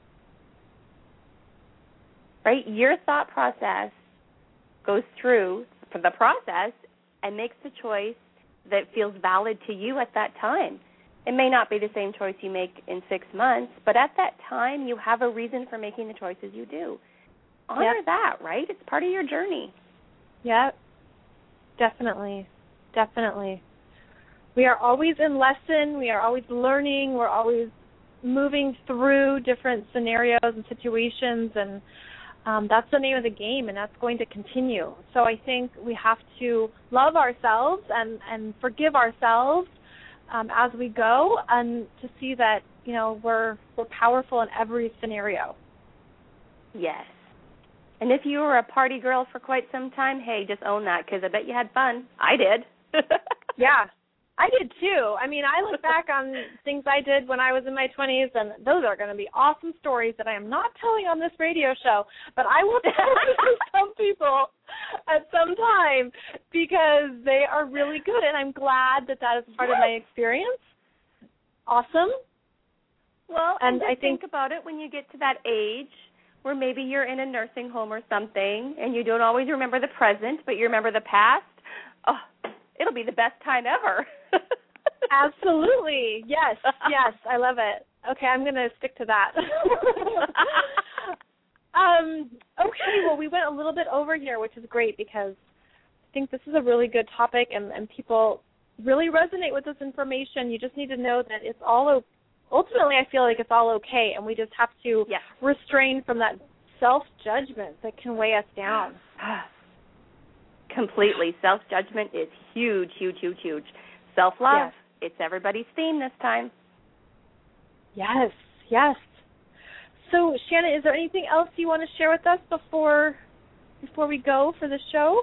Speaker 3: Right? Your thought process goes through for the process and makes the choice that feels valid to you at that time. It may not be the same choice you make in six months, but at that time you have a reason for making the choices you do. Honor
Speaker 2: yep.
Speaker 3: that, right? It's part of your journey.
Speaker 2: Yep. Definitely. Definitely. We are always in lesson. We are always learning. We're always moving through different scenarios and situations, and um, that's the name of the game, and that's going to continue. So I think we have to love ourselves and, and forgive ourselves Um, as we go, and to see that, you know, we're we're powerful in every scenario.
Speaker 3: Yes. And if you were a party girl for quite some time, hey, just own that, because I bet you had fun. I did.
Speaker 2: Yeah, I did too. I mean, I look back on things I did when I was in my twenties, and those are going to be awesome stories that I am not telling on this radio show, but I will tell to some people at some time, because they are really good, and I'm glad that that is part
Speaker 3: yes.
Speaker 2: of my experience. Awesome.
Speaker 3: Well, and, and
Speaker 2: I
Speaker 3: think
Speaker 2: think
Speaker 3: about it when you get to that age where maybe you're in a nursing home or something, and you don't always remember the present, but you remember the past. Oh, it'll be the best time ever.
Speaker 2: Absolutely. Yes, yes, I love it. Okay, I'm going to stick to that. Um, okay, well, we went a little bit over here, which is great, because I think this is a really good topic, and, and people really resonate with this information. You just need to know that it's all, ultimately I feel like it's all okay, and we just have to
Speaker 3: yes.
Speaker 2: restrain from that self-judgment that can weigh us down.
Speaker 3: Completely. Self-judgment is huge, huge, huge, huge. Self-love,
Speaker 2: yes.
Speaker 3: It's everybody's theme this time.
Speaker 2: Yes, yes. So, Shannon, is there anything else you want to share with us before before we go for the show?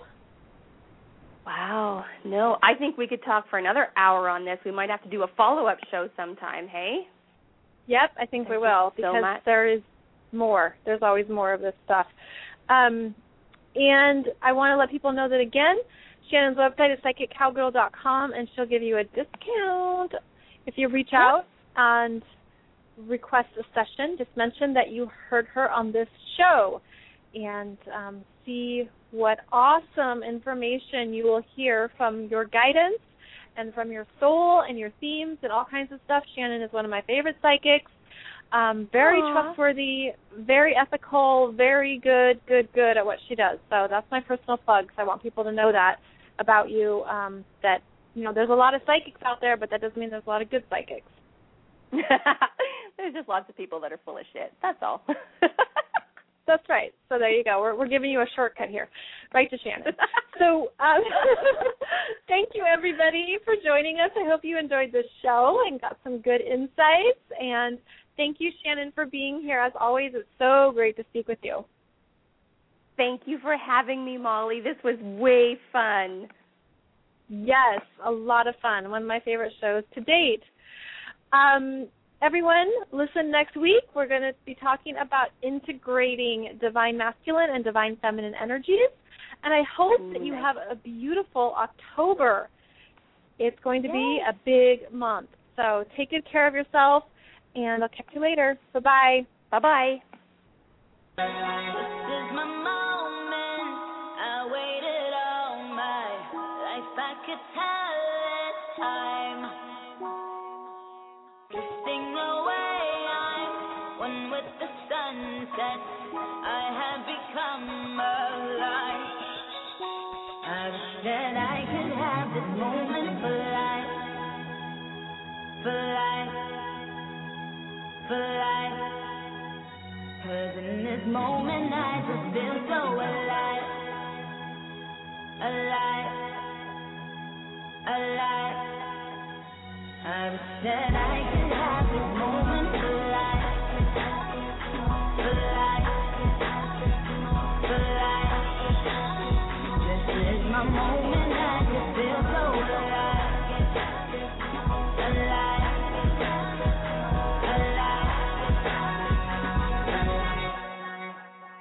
Speaker 3: Wow. No, I think we could talk for another hour on this. We might have to do a follow-up show sometime, hey?
Speaker 2: Yep, I think
Speaker 3: Thank
Speaker 2: we will,
Speaker 3: so
Speaker 2: because
Speaker 3: much.
Speaker 2: there is more. There's always more of this stuff. Um, and I want to let people know that, again, Shannon's website is psychic cowgirl dot com, and she'll give you a discount if you reach out and request a session. Just mention that you heard her on this show, and um, see what awesome information you will hear from your guidance and from your soul and your themes and all kinds of stuff. Shannon is one of my favorite psychics. Um, very
Speaker 3: Aww.
Speaker 2: trustworthy, very ethical, very good, good, good at what she does. So that's my personal plug. So I want people to know that about you, um, that, you know, there's a lot of psychics out there, but that doesn't mean there's a lot of good psychics.
Speaker 3: There's just lots of people that are full of shit. That's all.
Speaker 2: That's right. So there you go. We're we're giving you a shortcut here, right to Shannon. So um, thank you, everybody, for joining us. I hope you enjoyed this show and got some good insights. And thank you, Shannon, for being here. As always, it's so great to speak with you.
Speaker 3: Thank you for having me, Molly. This was way fun.
Speaker 2: Yes, a lot of fun. One of my favorite shows to date. Um, everyone, listen next week. We're going to be talking about integrating divine masculine and divine feminine energies. And I hope that you have a beautiful October. It's going to be a big month. So take good care of yourself, and I'll catch you later. Bye-bye.
Speaker 3: Bye-bye.
Speaker 4: This is my moment. I waited all my life. I could tell it's time. Drifting away, I'm one with the sunset. I have become alive. I wish that I could have this moment for life, for life, for life. 'Cause in this moment I just feel so alive, alive, alive. I wish that I could have this moment.